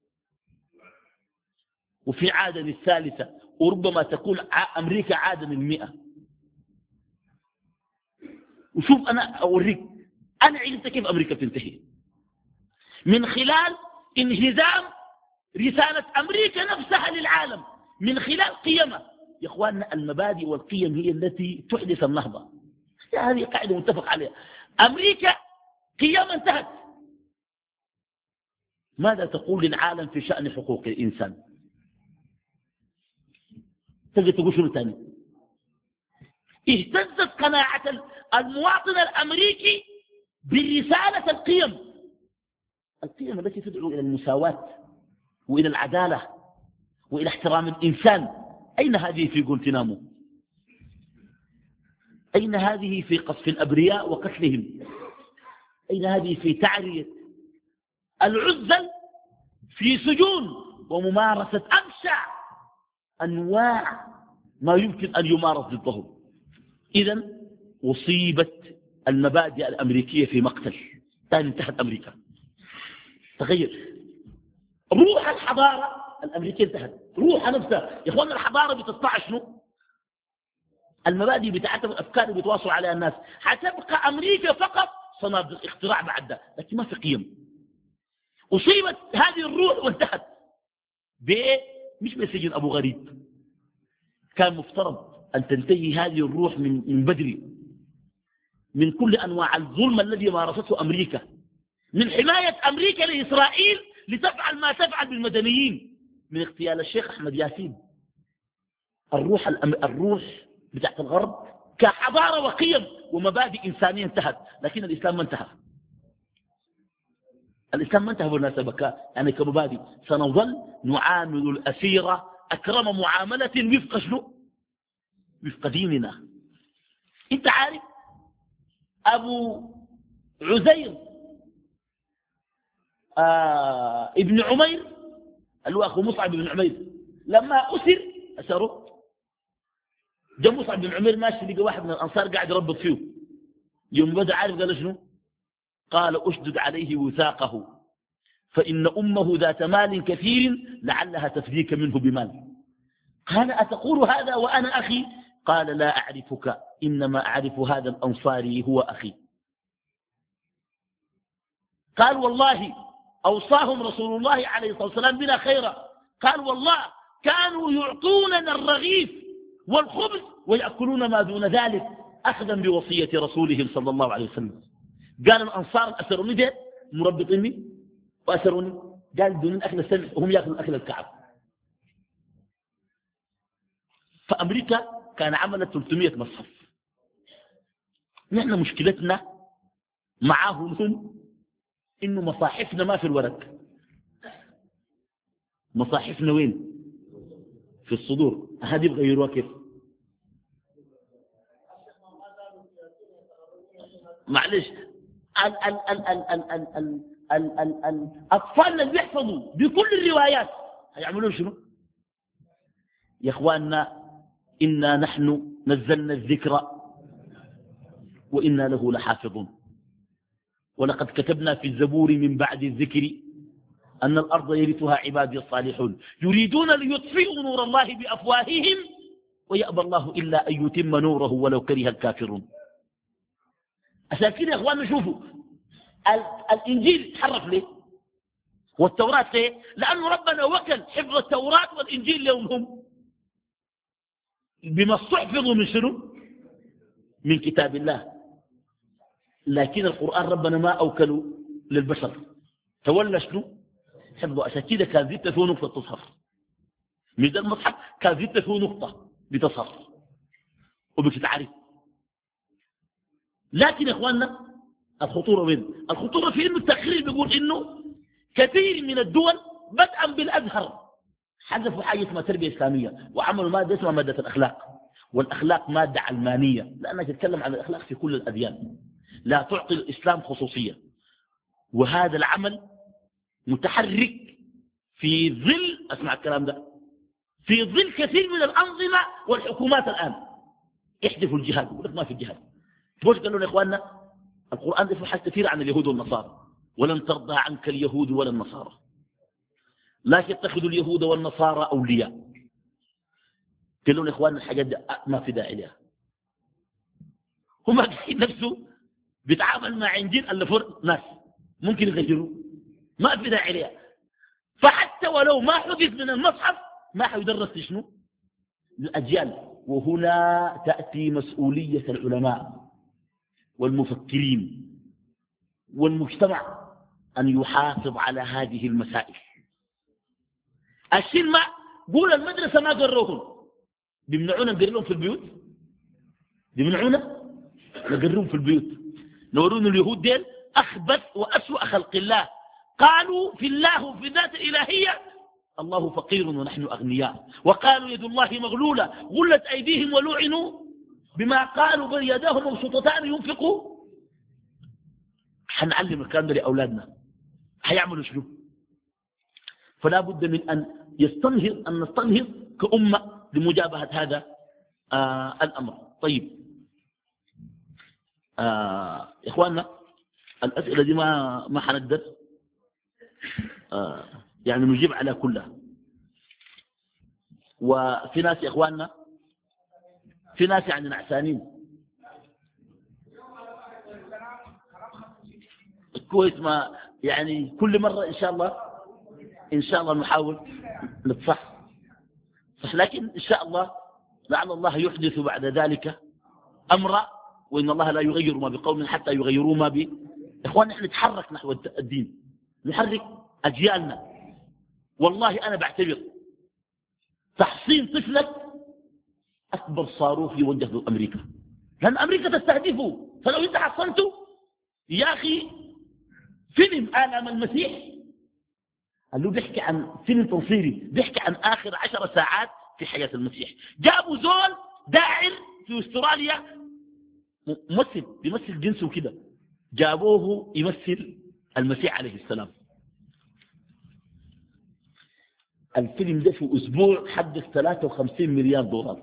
[SPEAKER 1] وفي عادا الثالثة، وربما تكون أمريكا عادا 100. وشوف أنا أوريك أنا عرفت كيف أمريكا بتنتهي، من خلال انهزام رسالة أمريكا نفسها للعالم، من خلال قيمها. يا إخواننا المبادئ والقيم هي التي تحدث النهضة، هذه قاعدة متفق عليها. أمريكا قيمها انتهت، ماذا تقول للعالم في شأن حقوق الإنسان؟ تجي تقول شنو ثاني؟ اهتزت قناعة المواطن الأمريكي برسالة القيم التي تدعو إلى المساواة وإلى العدالة وإلى احترام الإنسان. أين هذه في غوانتنامو؟ أين هذه في قصف الأبرياء وقتلهم؟ أين هذه في تعرية العزل في سجون وممارسة أبشع أنواع ما يمكن أن يمارس ضدهم؟ إذن أصيبت المبادئ الأمريكية في مقتل ثاني، انتهت أمريكا. تخيل روح الحضارة الأمريكية انتهت، روح نفسها. يا أخوانا الحضارة بتطلع شنو؟ المبادئ بتاعتها والأفكار اللي بيتواصلوا عليها الناس. حتبقى أمريكا فقط صناديق اختراع بعد ده، لكن ما في قيم. أصيبت هذه الروح وانتهت بإيه؟ مش بسجن أبو غريب، كان مفترض أن تنتهي هذه الروح من بدري، من كل أنواع الظلم الذي مارسته أمريكا، من حماية أمريكا لإسرائيل لتفعل ما تفعل بالمدنيين، من اغتيال الشيخ أحمد ياسين. الروح بتاعت الغرب كحضارة وقيم ومبادئ إنسانية انتهت، لكن الإسلام ما انتهى. الإسلام ما انتهى بالمناسبة يعني كمبادئ. سنظل نعامل الأسيرة أكرم معاملة وفق شنو؟ وفق ديننا. انت عارف أبو عزير ابن عمير اللي هو أخو مصعب بن عمير، لما أسره جاء مصعب بن عمير ماشي لقى واحد من الأنصار قاعد يربط فيه، يوم بدأ عارف قال شنو؟ قال أشدد عليه وثاقه فإن أمه ذات مال كثير لعلها تفديك منه بمال. قال أتقول هذا وأنا أخي؟ قال لا أعرفك، إنما أعرف هذا الأنصاري هو أخي. قال والله أوصاهم رسول الله عليه الصلاة والسلام بنا خيرا. قال والله كانوا يعطوننا الرغيف والخبز ويأكلون ما دون ذلك أخذا بوصية رسولهم صلى الله عليه وسلم. قال الأنصار أسروني ده مربطيني وأسروني، قال دون الأكل السمع وهم يأكلوا الأكل الكعب. فأمريكا كان عملت 300 مصحف. نحن مشكلتنا معاهم هم إنه مصاحفنا ما في الورق. مصاحفنا وين؟ في الصدور. هذه بغيروها كيف؟ معلش الأطفال اللي بيحفظوا بكل الروايات هيعملوا شنو؟ يا إخواننا إنا نحن نزلنا الذكر وإنا له لحافظون. ولقد كتبنا في الزبور من بعد الذكر أن الأرض يرثها عبادي الصالحون يريدون ليطفئوا نور الله بأفواههم ويأبى الله إلا أن يتم نوره ولو كره الكافرون. عشان كده يا إخواننا شوفوا الإنجيل تحرف ليه والتوراة ليه؟ لأنه ربنا وكل حفظ التوراة والإنجيل لهم هم بما استحفظوا من شنو؟ من كتاب الله. لكن القرآن ربنا ما أوكلوا للبشر، تولى شنو؟ حفظه. عشان كده كان زدت فيه نقطة تصهر، مش ده المصحف كان زدت فيه نقطة بتصهر وبتتعرف. لكن يا إخواننا الخطورة وين؟ الخطورة في إنه التقرير بيقول إنه كثير من الدول بدءا بالأزهر حذفوا حاجة اسمها تربية إسلامية وعملوا مادة اسمها مادة الأخلاق. والأخلاق مادة علمانية لأنها تتكلم عن الأخلاق في كل الأديان، لا تعطي الإسلام خصوصية. وهذا العمل متحرك في ظل، أسمع الكلام ده، في ظل كثير من الأنظمة والحكومات الآن يحدثوا الجهاد. يقول لك ما في الجهاد. بوش قالوا يا إخواننا القرآن يفحص كثير عن اليهود والنصارى، ولن ترضى عنك اليهود ولا النصارى، لا تتخذوا اليهود والنصارى أولياء. قالوا يا إخواننا الحاجات دي ما في داعي لها. هم قاعدين نفسه بيتعامل مع إنجيل اللي فوق ناس ممكن يغيروه، ما في داعي لها. فحتى ولو ما حدث من المصحف ما حيدرس شنو للأجيال. وهنا تأتي مسؤولية العلماء والمفكرين والمجتمع أن يحافظ على هذه المسائل. الشيء ما قول المدرسة ما قروهم، بيمنعونا نقرر لهم في البيوت، بيمنعونا نقررهم في البيوت، نورون اليهود ديل أخبث وأسوأ خلق الله، قالوا في الله وفي الذات الإلهية الله فقير ونحن أغنياء، وقالوا يد الله مغلولة غلت أيديهم ولعنوا بما قالوا بل يداه مبسوطتان ينفقوا. حنعلم الكلام ده لأولادنا حيعملوا شنو؟ فلا بد من أن نستنهض كأمة لمجابهة هذا الأمر. طيب إخواننا الأسئلة دي ما حنقدر يعني نجيب على كلها. وفي ناس يا إخواننا في ناس يعني نعسانين كويس، ما يعني كل مرة إن شاء الله نحاول نتصح، لكن إن شاء الله لعل الله يحدث بعد ذلك أمرا، وإن الله لا يغير ما بقوم حتى يغيروا ما به. إخواننا إحنا نتحرك نحو الدين، نحرك أجيالنا. والله أنا بعتبر تحصين طفلك أكبر صاروخ يوجه لأمريكا، لأن أمريكا تستهدفه. فلو أنت حصنته يا أخي، فيلم آلام المسيح اللي بيحكي عن فيلم تنصيري بيحكي عن آخر 10 ساعات في حياة المسيح. جابوا زول داعر في أستراليا بيمثل جنسه كده، جابوه يمثل المسيح عليه السلام. الفيلم ده في أسبوع حدث 53 مليار دولار،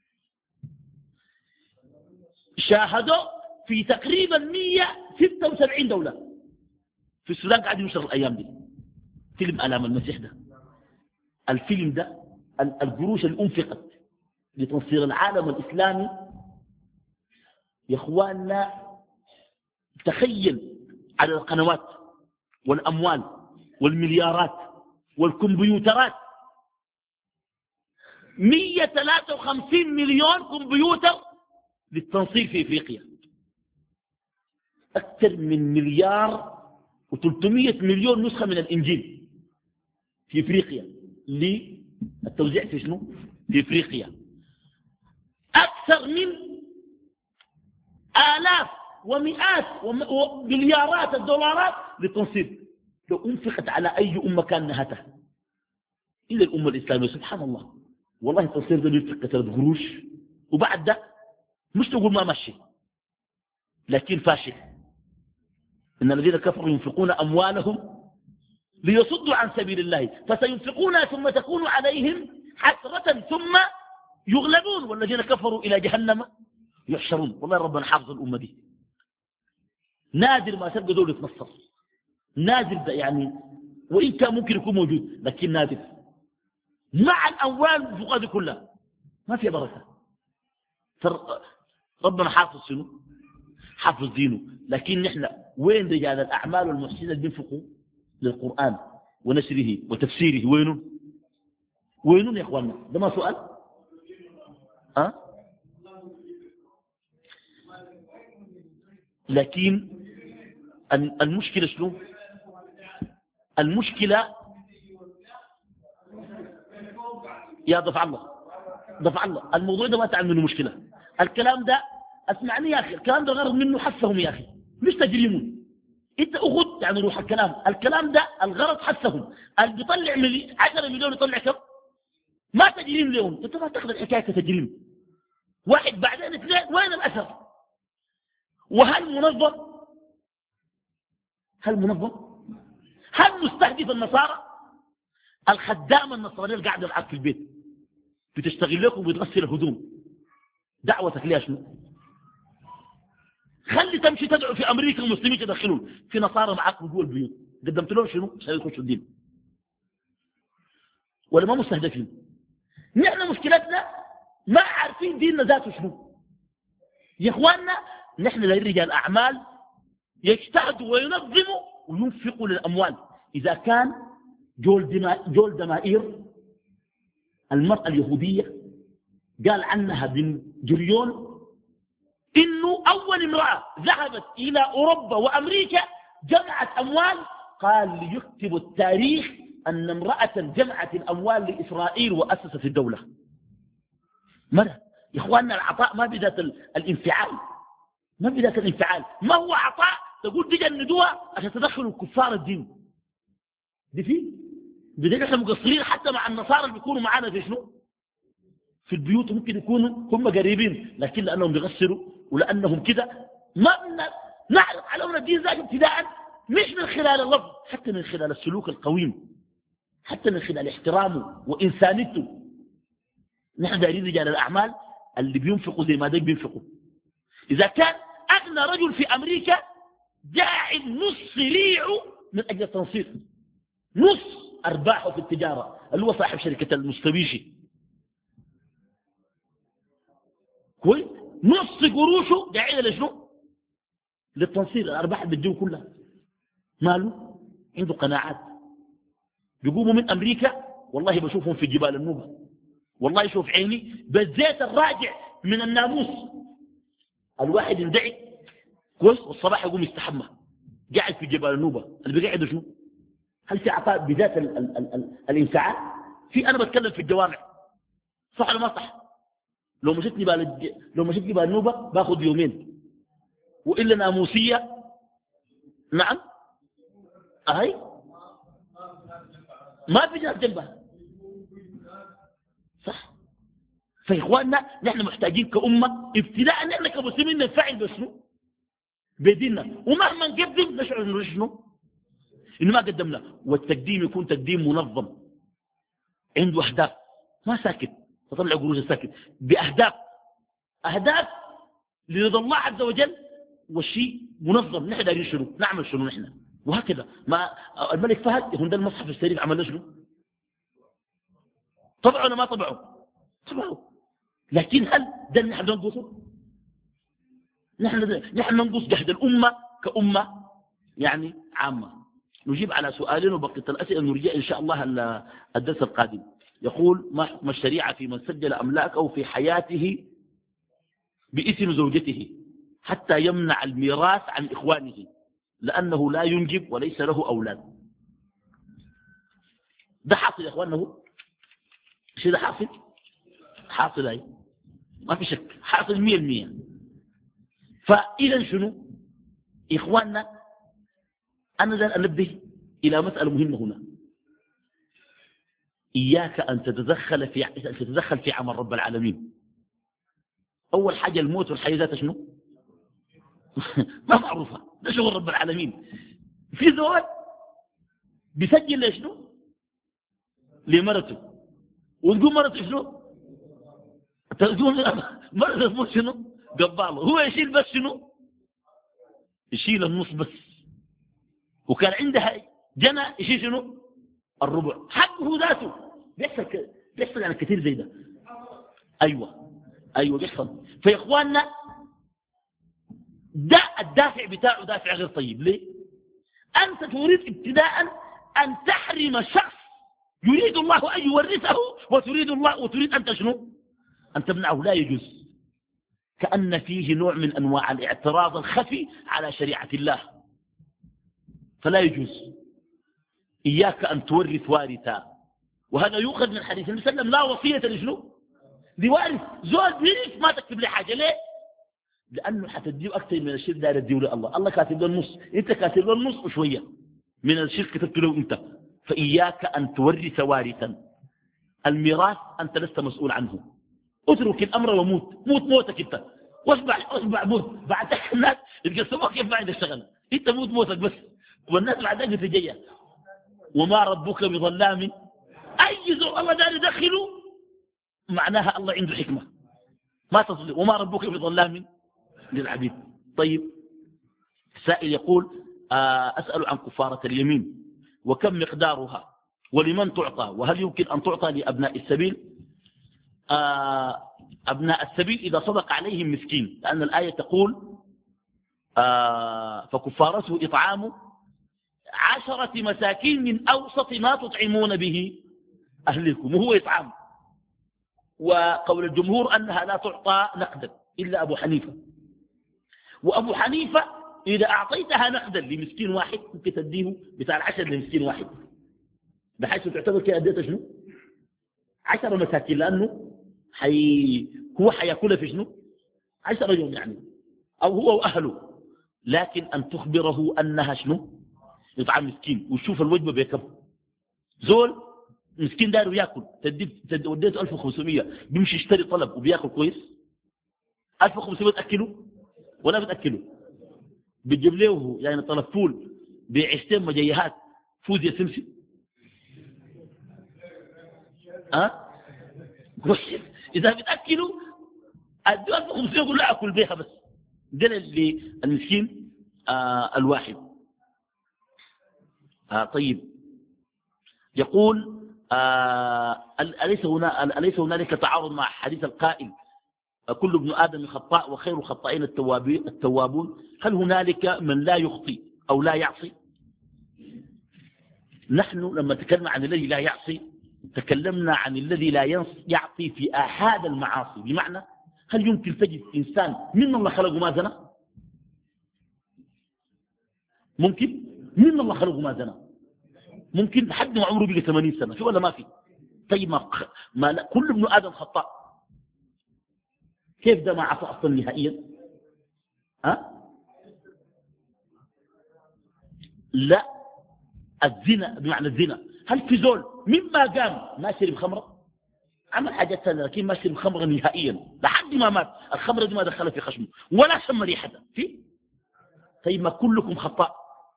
[SPEAKER 1] شاهدوا في تقريبا 176 دولة. في السودان قاعد ينشر الأيام دي فيلم آلام المسيح ده. الفيلم ده القروش اللي أنفقت لتنصير العالم الإسلامي يا إخواننا، تخيل على القنوات والأموال والمليارات والكمبيوترات، 153 مليون كمبيوتر للتنصير في إفريقيا، أكثر من 1,300 مليون نسخة من الإنجيل في إفريقيا للتوزيع في شنو؟ في إفريقيا. أكثر من آلاف ومئات ومليارات الدولارات للتنصير لو انفقت على أي أمة كان نهتها إلا الأمة الإسلامية. سبحان الله، والله التنصير ده بينفق كثرة قروش، وبعد ده مش تقول ما ماشي لكن فاشل. إن الذين كفروا ينفقون أموالهم ليصدوا عن سبيل الله فسينفقونها ثم تكون عليهم حسرة ثم يغلبون والذين كفروا إلى جهنم يحشرون. والله ربنا حافظ الأمة دي. نادر ما تلقى دولة تنصر، نادر ده يعني، وإن كان ممكن يكون موجود لكن نادر. مع الأموال الفقراء دي كلها ما فيها بركة. ربنا حافظ شنو؟ حافظ دينه. لكن نحن وين رجال الأعمال والمحسنين اللي بينفقوا للقرآن ونشره وتفسيره؟ وينون يا إخواننا؟ ده ما سؤال. لكن المشكلة شنو؟ المشكلة يا ضفع الله الموضوع ده ما تعمل منه مشكلة. الكلام ده اسمعني يا أخي، الكلام ده غرض منه حثهم يا أخي، مش تجريمون. انت أخذ يعني روح الكلام ده الغرض حثهم. اللي بيطلع 10 مليون يطلع كم؟ ما تجريم لهم. انت ما تاخذ الحكاية كتجريم. واحد بعدين اثنين، وين الأثر؟ وهل منظم؟ هل مستهدف النصارى؟ الخدامة النصرانية اللي قاعدة معك في البيت بتشتغل لكم وبتغسل الهدوم، دعوتك ليها شنو؟ خلي تمشي تدعو في أمريكا المسلمين تدخلون، في نصارى معك جوا البيوت قدمت لهم شنو؟ عشان يخشوا الدين ولا ما مستهدفين؟ نحن مشكلتنا ما عارفين ديننا ذاته شنو. يا إخواننا نحن لرجال أعمال يجتهدوا وينظموا وينفقوا للأموال. إذا كان جول دمائير المرأة اليهودية قال عنها بن جريون إنه أول امرأة ذهبت إلى أوروبا وأمريكا جمعت أموال، قال ليكتب التاريخ أن امرأة جمعت الأموال لإسرائيل وأسست الدولة. مرة يا إخواننا العطاء ما بذات الانفعال، ما بذات الانفعال، ما هو عطاء تقول تجندوها عشان تدخلوا الكفار الدين. دي فيه بدل احنا مقصرين حتى مع النصارى اللي بيكونوا معانا في شنو في البيوت، ممكن يكونوا هم قريبين، لكن لأنهم بيغسروا ولأنهم كده ما نعرف على الدين ذاك ابتداء، مش من خلال اللفظ، حتى من خلال السلوك القويم، حتى من خلال احترامه وإنسانيته. نحن دايرين رجال الأعمال اللي بينفقوا زي ما ديك بينفقوا. إذا كان أغنى رجل في أمريكا جاعل نص ريعه من أجل التنصير، نص أرباحه في التجارة، اللي هو صاحب شركة المستويشي، كويس، نص قروشه جاعلها لشنو؟ للتنصير، الأرباح اللي بتجيه كلها. ماله؟ عنده قناعات. بيقوموا من أمريكا والله بشوفهم في جبال النوبة، والله يشوف عيني بالزيت الراجع من الناموس. الواحد يندعي كويس والصباح يقوم يستحمى قاعد في جبال النوبة. اللي بيقعدوا شنو؟ هل في عطاء بذات الانفعال؟ في أنا بتكلم في الجوامع، صح ولا ما صح؟ لو مشيت جبال النوبة باخذ يومين، وإلا ناموسية. نعم أهي ما في جهة جنبها، صح. فإخواننا نحن محتاجين كأمة ابتداء نحن كمسلمين ننفعل بشنو؟ بديننا، ومهما نقدم نشعر انه شنو؟ انه ما قدمنا. والتقديم يكون تقديم منظم عنده أهداف، ما ساكت تطلع قروش ساكت، بأهداف، أهداف لرضا الله عز وجل، والشيء منظم. نحن دايرين شنو؟ نعمل شنو نحن؟ وهكذا. ما الملك فهد هو ده المصحف الشريف عمل شنو؟ طبعه ولا ما طبعه؟ طبعه. لكن هل ده نحن ننقصه؟ نحن ننقص جهد الأمة كأمة يعني عامة. نجيب على سؤالين وبقية الأسئلة نرجع إن شاء الله الدرس القادم. يقول ما الشريعة في من سجل أملاكه في حياته باسم زوجته حتى يمنع الميراث عن إخوانه لأنه لا ينجب وليس له أولاد؟ ده حاصل يا إخوانه؟ الشيء ده حاصل؟ حاصل أي ما في شك، حاصل 100%. فإذا شنو إخواننا؟ أنا ذا أنبه إلى مسألة مهمة هنا. إياك أن تتدخل في عمل رب العالمين. أول حاجة الموت والحياة ذات شنو؟ ما معروفة، ده شغل رب العالمين. في زوج بيسجل لشنو؟ لمرته، وتقول مرته شنو؟ تقول مرته تموت شنو؟ قباله، هو يشيل بس شنو؟ يشيل النص بس، وكان عندها جنى يشيل شنو؟ الربع، حقه ذاته. بيحصل يعني كثير زي ده. أيوة بيحصل. فيا إخواننا ده الدافع بتاعه دافع غير طيب. ليه؟ أنت تريد ابتداء أن تحرم شخص يريد الله أن يورثه، وتريد أن شنو؟ أن تمنعه. لا يجوز. كأن فيه نوع من أنواع الاعتراض الخفي على شريعة الله، فلا يجوز. إياك أن تورث وارثا، وهذا يؤخذ من حديث النبي صلى الله عليه وسلم لا وصية لشنو؟ لوارث. زول بيرث ما تكتب لي حاجة. ليه؟ لأنه حتديه أكثر من الشرك داير تديه لله. الله كاتب له النص، أنت كاتب له النص وشوية من الشرك كتبت له أنت. فإياك أن تورث وارثا. الميراث أنت لست مسؤول عنه. اترك الأمر وموت، موتك أنت، واصبع موت. بعد الناس يتقسموك كيف بعد الشغل، أنت موتك بس، والناس بعد ذلك تجيه. وما ربك بظلام، أي زور الله دار يدخله معناها الله عنده حكمة ما تظلم. وما ربك بظلام للعبيد. طيب السائل يقول أسأل عن كفارة اليمين وكم مقدارها ولمن تعطى، وهل يمكن أن تعطى لأبناء السبيل؟ أبناء السبيل إذا صدق عليهم مسكين، لأن الآية تقول فكفارته إطعام 10 مساكين من أوسط ما تطعمون به أهلكم، وهو إطعام. وقول الجمهور أنها لا تعطى نقدا إلا أبو حنيفة. وأبو حنيفة إذا أعطيتها نقدا لمسكين واحد ممكن تديه بتاع 10 لمسكين واحد، بحيث تعتبر كده أديته شنو 10 مساكين، لأنه هو حياكلها في شنو 10 يوم يعني، أو هو وأهله. لكن أن تخبره أنها شنو يطعم مسكين ويشوف الوجبة بيكب زول مسكين داير ياكل، وديته 1500 بيمشي يشتري طلب وبياكل كويس. 1500 تأكله ولا بتأكله، بتجيب له يعني طلب فول ب20 مجيهات فوز يا سمسم. إذا بتأكله ادوا 1500 يقول لا أكل بيها بس. ده للمسكين الواحد. طيب يقول أليس هنالك تعارض مع حديث القائل كل ابن آدم خطاء وخير الخطائين التوابون؟ هل هنالك من لا يخطئ أو لا يعصي؟ نحن لما تكلمنا عن الذي لا يعصي تكلمنا عن الذي لا يعصي في آحاد المعاصي. بمعنى هل يمكن تجد إنسان من الله خلقه ما زنى؟ ممكن من الله خلقه ما زنى؟ ممكن حد ما عمره بقى 80 سنة في ولا ما في؟ طيب كل ابن آدم خطاء، كيف ده ما عصى أصلا نهائيا؟ لا، الزنا بمعنى الزنا. هل في زول مما قام ما شرب خمرة؟ عمل حاجات ثانية لكن ما شرب خمرة نهائيا لحد ما مات، الخمرة دي ما دخلت في خشمه ولا شم ريحتها في. طيب ما كلكم خطاء؟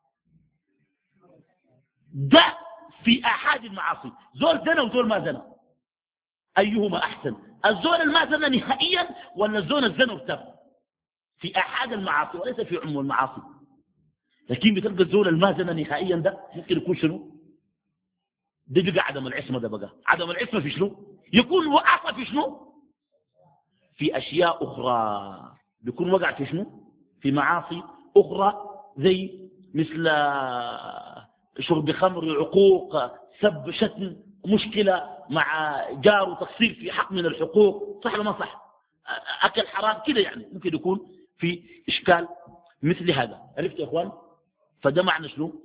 [SPEAKER 1] ده في أحد المعاصي، زول زنا وزول ما زنا، أيهما أحسن؟ الزول الما زنا نهائيا ولا الزول الزنا وتاب؟ في أحد المعاصي وليس في عموم المعاصي. لكن بتلقى الزول الما زنا نهائيا ده ممكن يكون شنو؟ ده بقى عدم العصمة. ده بقى عدم العصمة في شنو؟ يكون وقع في شنو؟ في أشياء أخرى، بيكون وقع في شنو؟ في معاصي أخرى زي مثل شرب خمر، عقوق، سب، شتم، مشكلة مع جار وتقصير في حق من الحقوق، صح ولا ما صح؟ أكل حرام كده يعني ممكن يكون في إشكال مثل هذا. عرفت يا إخوان؟ فده معنى شنو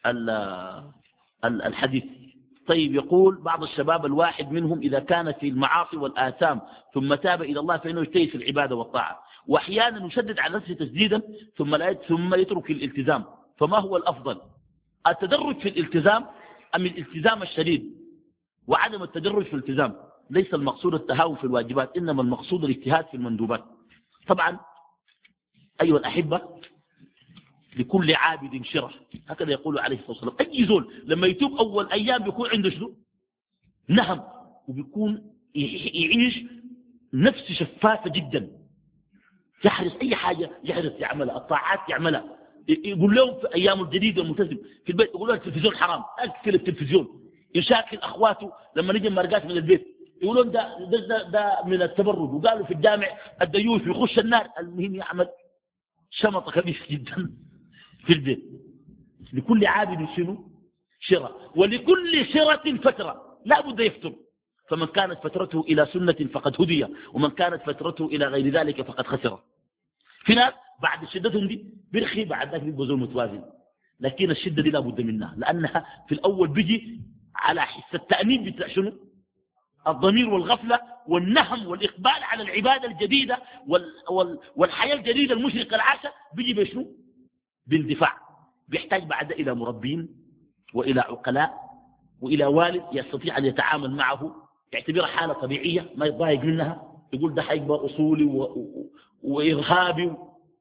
[SPEAKER 1] الحديث. طيب يقول بعض الشباب الواحد منهم إذا كان في المعاصي والآثام ثم تاب إلى الله فإنه يجتهد في العبادة والطاعة، وأحيانا يشدد على نفسه تسديدا ثم يترك الالتزام، فما هو الأفضل؟ التدرج في الالتزام أم الالتزام الشديد؟ وعدم التدرج في الالتزام ليس المقصود التهاون في الواجبات، إنما المقصود الاجتهاد في المندوبات. طبعا أيها الأحبة لكل عابد شرة، هكذا يقول عليه الصلاة والسلام. أي زول لما يتوب أول أيام بيكون عنده شنو؟ نهم، وبيكون يعيش نفس شفافة جدا، يحرص أي حاجة يحرص يعملها، الطاعات يعملها. يقول لهم في أيام الجديد الملتزم في البيت يقول لهم التلفزيون حرام، أقفل التلفزيون. يشاكل أخواته لما نجي مرقات من البيت يقولون ده من التبرج، وقالوا في الجامع الديوث يخش النار. المهم يعمل شمطة كبيرة جدا في البيت. لكل عابد شنو؟ شرة، ولكل شرة فترة لا بد يفتر. فمن كانت فترته إلى سنة فقد هدي، ومن كانت فترته إلى غير ذلك فقد خسر. في ناس بعد شدتهم دي بيرخي، بعد ذلك بيبقى زول متوازن. لكن الشدة دي لا بد منها، لأنها في الأول بيجي على حس التأنيب بتاع شنو؟ الضمير والغفلة والنهم والإقبال على العبادة الجديدة والحياة الجديدة المشرقة العاشة، بيجي بشنو؟ باندفاع. بيحتاج بعد إلى مربين وإلى عقلاء وإلى والد يستطيع أن يتعامل معه، يعتبرها حالة طبيعية ما يتضايق منها، يقول ده حيبقى أصولي وإرهابي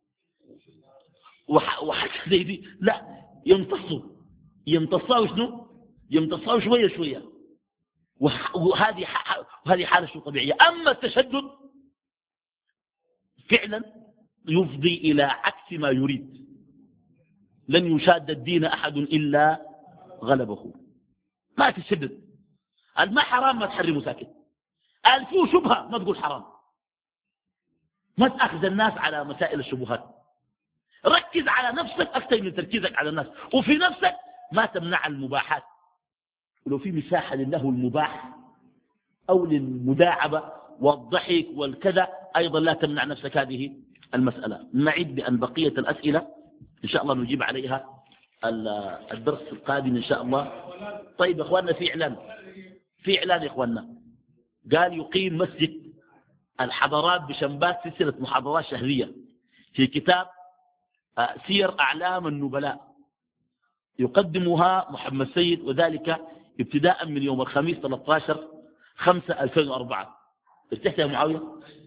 [SPEAKER 1] وحاجة زي دي. لا، يمتصوا شنو؟ يمتصوا شوية شوية، وهذه حالة شو طبيعية. أما التشدد فعلا يفضي إلى عكس ما يريد. لن يشاد الدين أحد إلا غلبه. ما تشدد، ما حرام ما تحرمه ساكت، قال فيه شبهة ما تقول حرام، ما تأخذ الناس على مسائل الشبهات. ركز على نفسك أكثر من تركيزك على الناس، وفي نفسك ما تمنع المباحات. ولو في مساحة لله المباح أو للمداعبة والضحك والكذا أيضا لا تمنع نفسك هذه المسألة. نعد بأن بقية الأسئلة إن شاء الله نجيب عليها الدرس القادم إن شاء الله. طيب يا إخواننا، في إعلان يا إخواننا، قال يقيم مسجد الحضارات بشنبات سلسلة محاضرات شهرية في كتاب سير أعلام النبلاء، يقدمها محمد سيد، وذلك ابتداء من يوم الخميس 13/5/2004. ارتحت يا معاوية؟